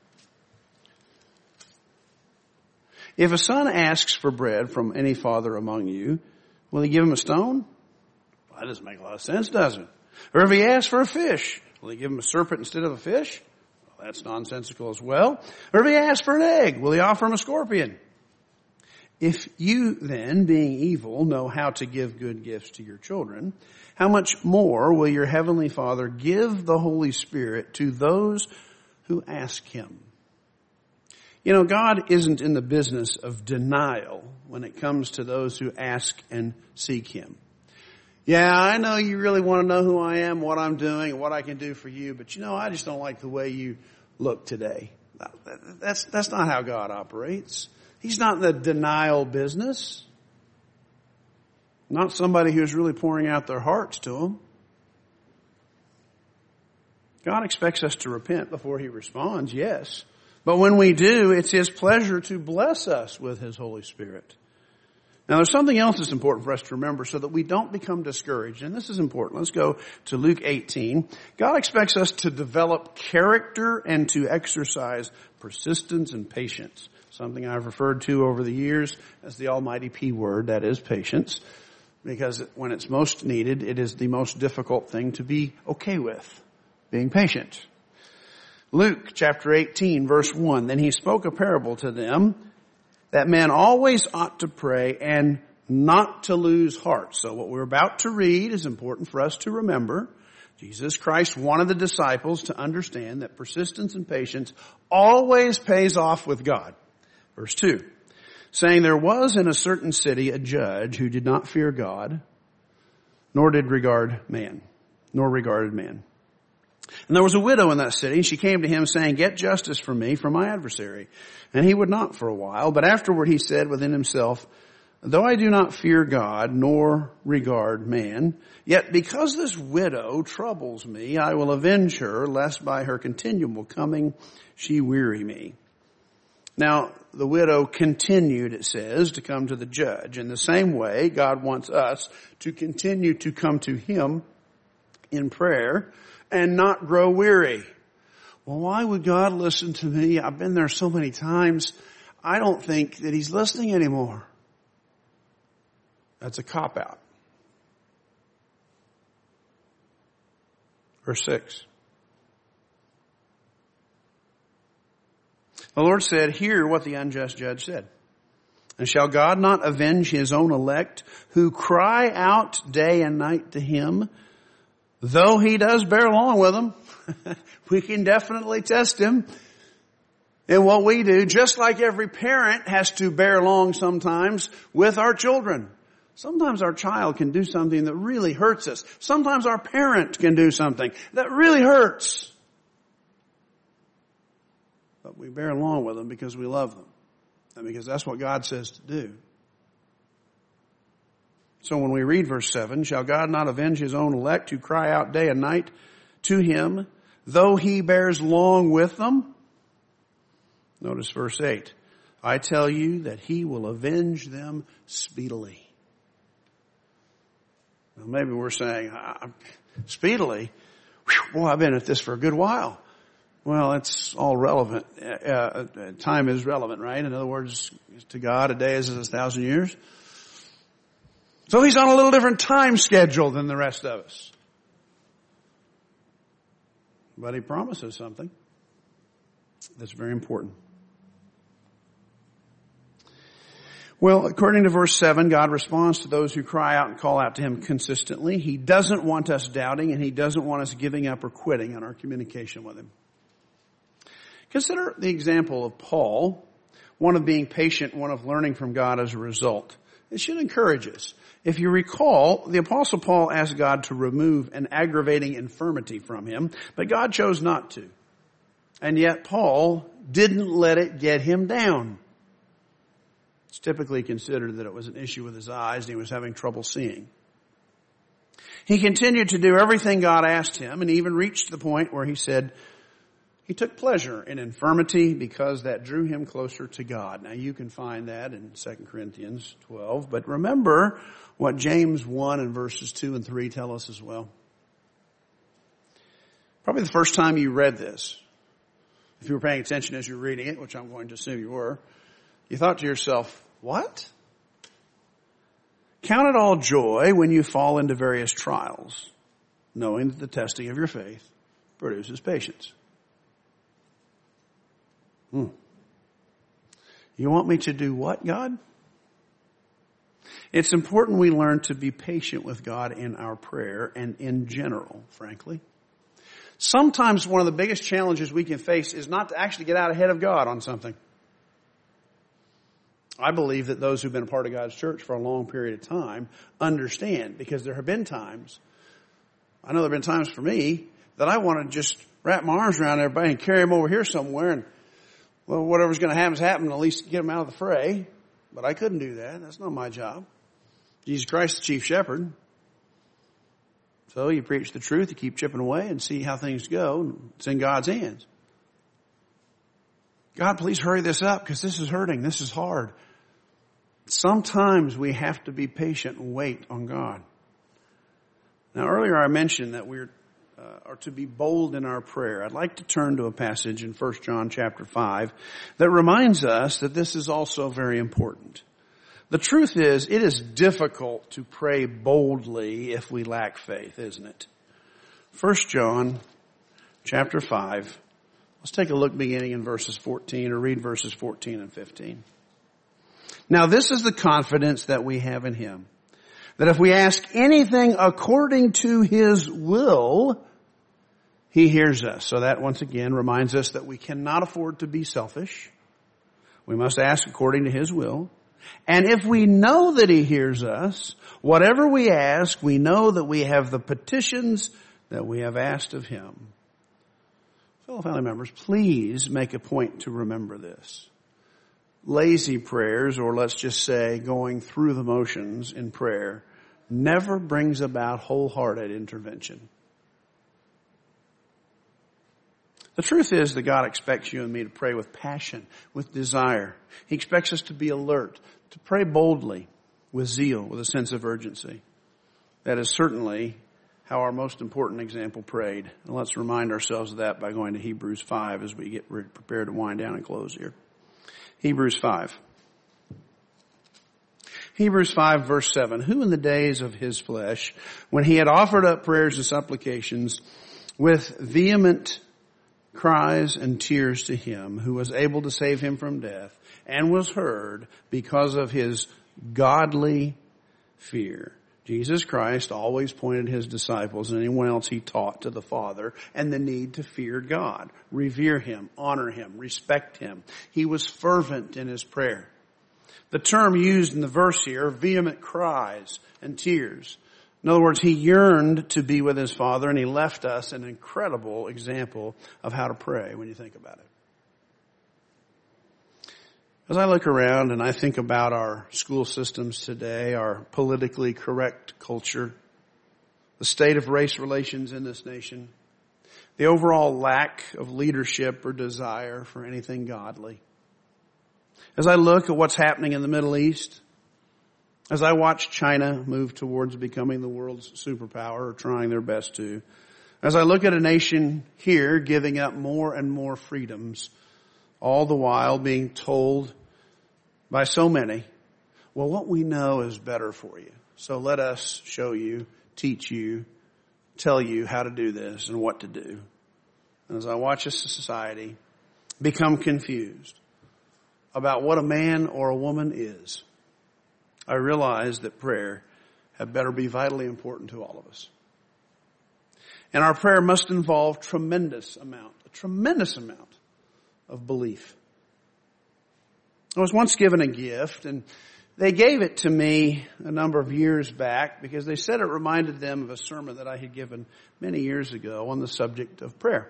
If a son asks for bread from any father among you, will he give him a stone? Well, that doesn't make a lot of sense, does it? Or if he asks for a fish, will he give him a serpent instead of a fish? Well, that's nonsensical as well. Or if he asks for an egg, will he offer him a scorpion? If you then, being evil, know how to give good gifts to your children, how much more will your heavenly Father give the Holy Spirit to those who ask him? You know, God isn't in the business of denial when it comes to those who ask and seek him. Yeah, I know you really want to know who I am, what I'm doing, and what I can do for you, but I just don't like the way you look today. That's not how God operates. He's not in the denial business. Not somebody who's really pouring out their hearts to him. God expects us to repent before he responds, yes. But when we do, it's His pleasure to bless us with His Holy Spirit. Now there's something else that's important for us to remember so that we don't become discouraged. And this is important. Let's go to Luke 18. God expects us to develop character and to exercise persistence and patience. Something I've referred to over the years as the almighty P word, that is patience. Because when it's most needed, it is the most difficult thing to be okay with, being patient. Luke chapter 18 verse 1, then He spoke a parable to them that men always ought to pray and not to lose heart. So what we're about to read is important for us to remember. Jesus Christ wanted the disciples to understand that persistence and patience always pays off with God. Verse 2, saying there was in a certain city a judge who did not fear God, nor regarded man. And there was a widow in that city, and she came to him saying, get justice for me from my adversary. And he would not for a while, but afterward he said within himself, though I do not fear God, nor regard man, yet because this widow troubles me, I will avenge her, lest by her continual coming she weary me. Now, the widow continued, it says, to come to the judge. In the same way, God wants us to continue to come to Him in prayer and not grow weary. Well, why would God listen to me? I've been there so many times. I don't think that He's listening anymore. That's a cop-out. Verse 6. The Lord said, hear what the unjust judge said. And shall God not avenge His own elect who cry out day and night to Him? Though He does bear along with them, we can definitely test Him in what we do, just like every parent has to bear along sometimes with our children. Sometimes our child can do something that really hurts us. Sometimes our parent can do something that really hurts. But we bear along with them because we love them. And because that's what God says to do. So when we read verse 7, shall God not avenge His own elect who cry out day and night to Him, though He bears long with them? Notice verse 8. I tell you that He will avenge them speedily. Now maybe we're saying, speedily? Whew, boy, I've been at this for a good while. Well, it's all relevant. Time is relevant, right? In other words, to God, a day is as 1,000 years. So He's on a little different time schedule than the rest of us. But He promises something that's very important. Well, according to verse 7, God responds to those who cry out and call out to Him consistently. He doesn't want us doubting, and He doesn't want us giving up or quitting on our communication with Him. Consider the example of Paul, one of being patient, one of learning from God as a result. It should encourage us. If you recall, the Apostle Paul asked God to remove an aggravating infirmity from him, but God chose not to. And yet Paul didn't let it get him down. It's typically considered that it was an issue with his eyes and he was having trouble seeing. He continued to do everything God asked him, and even reached the point where he said he took pleasure in infirmity because that drew him closer to God. Now you can find that in 2 Corinthians 12, but remember what James 1 and verses 2 and 3 tell us as well. Probably the first time you read this, if you were paying attention as you were reading it, which I'm going to assume you were, you thought to yourself, what? Count it all joy when you fall into various trials, knowing that the testing of your faith produces patience. You want me to do what, God? It's important we learn to be patient with God in our prayer and in general, frankly. Sometimes one of the biggest challenges we can face is not to actually get out ahead of God on something. I believe that those who've been a part of God's church for a long period of time understand, because there have been times, I know there have been times for me, that I want to just wrap my arms around everybody and carry them over here somewhere, and well, whatever's going to happen is happening, at least get them out of the fray. But I couldn't do that. That's not my job. Jesus Christ, the chief shepherd. So you preach the truth, you keep chipping away and see how things go. It's in God's hands. God, please hurry this up because this is hurting. This is hard. Sometimes we have to be patient and wait on God. Now, earlier I mentioned that we are to be bold in our prayer. I'd like to turn to a passage in 1 John chapter 5 that reminds us that this is also very important. The truth is, it is difficult to pray boldly if we lack faith, isn't it? 1 John chapter 5. Let's take a look beginning in verses 14, or read verses 14 and 15. Now this is the confidence that we have in Him, that if we ask anything according to His will, He hears us. So that once again reminds us that we cannot afford to be selfish. We must ask according to His will. And if we know that He hears us, whatever we ask, we know that we have the petitions that we have asked of Him. Fellow family members, please make a point to remember this. Lazy prayers, or let's just say going through the motions in prayer, never brings about wholehearted intervention. The truth is that God expects you and me to pray with passion, with desire. He expects us to be alert, to pray boldly, with zeal, with a sense of urgency. That is certainly how our most important example prayed. And let's remind ourselves of that by going to Hebrews 5 as we get prepared to wind down and close here. Hebrews 5. Hebrews 5 verse 7. Who in the days of his flesh, when he had offered up prayers and supplications with vehement cries and tears to him, who was able to save him from death, and was heard because of his godly fear. Jesus Christ always pointed his disciples and anyone else he taught to the Father and the need to fear God, revere Him, honor Him, respect Him. He was fervent in his prayer. The term used in the verse here, vehement cries and tears. In other words, he yearned to be with his Father, and he left us an incredible example of how to pray when you think about it. As I look around and I think about our school systems today, our politically correct culture, the state of race relations in this nation, the overall lack of leadership or desire for anything godly. As I look at what's happening in the Middle East, as I watch China move towards becoming the world's superpower, or trying their best to, as I look at a nation here giving up more and more freedoms, all the while being told by so many, well, what we know is better for you. So let us show you, teach you, tell you how to do this and what to do. And as I watch a society become confused about what a man or a woman is, I realize that prayer had better be vitally important to all of us. And our prayer must involve a tremendous amount of belief. I was once given a gift, and they gave it to me a number of years back because they said it reminded them of a sermon that I had given many years ago on the subject of prayer.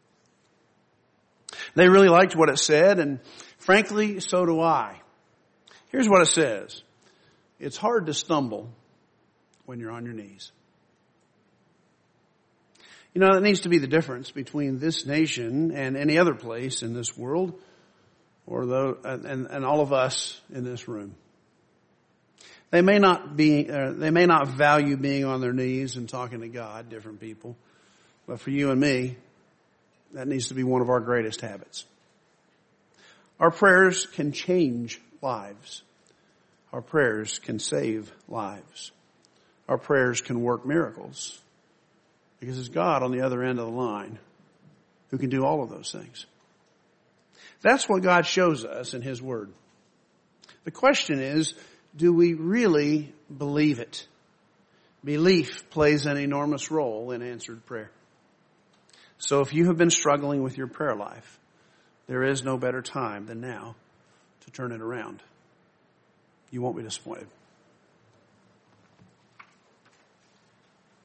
They really liked what it said, and frankly, so do I. Here's what it says. It's hard to stumble when you're on your knees. You know, that needs to be the difference between this nation and any other place in this world, and all of us in this room. They may not value being on their knees and talking to God, different people. But for you and me, that needs to be one of our greatest habits. Our prayers can change lives. Our prayers can save lives. Our prayers can work miracles. Because it's God on the other end of the line who can do all of those things. That's what God shows us in His Word. The question is, do we really believe it? Belief plays an enormous role in answered prayer. So if you have been struggling with your prayer life, there is no better time than now to turn it around. You won't be disappointed.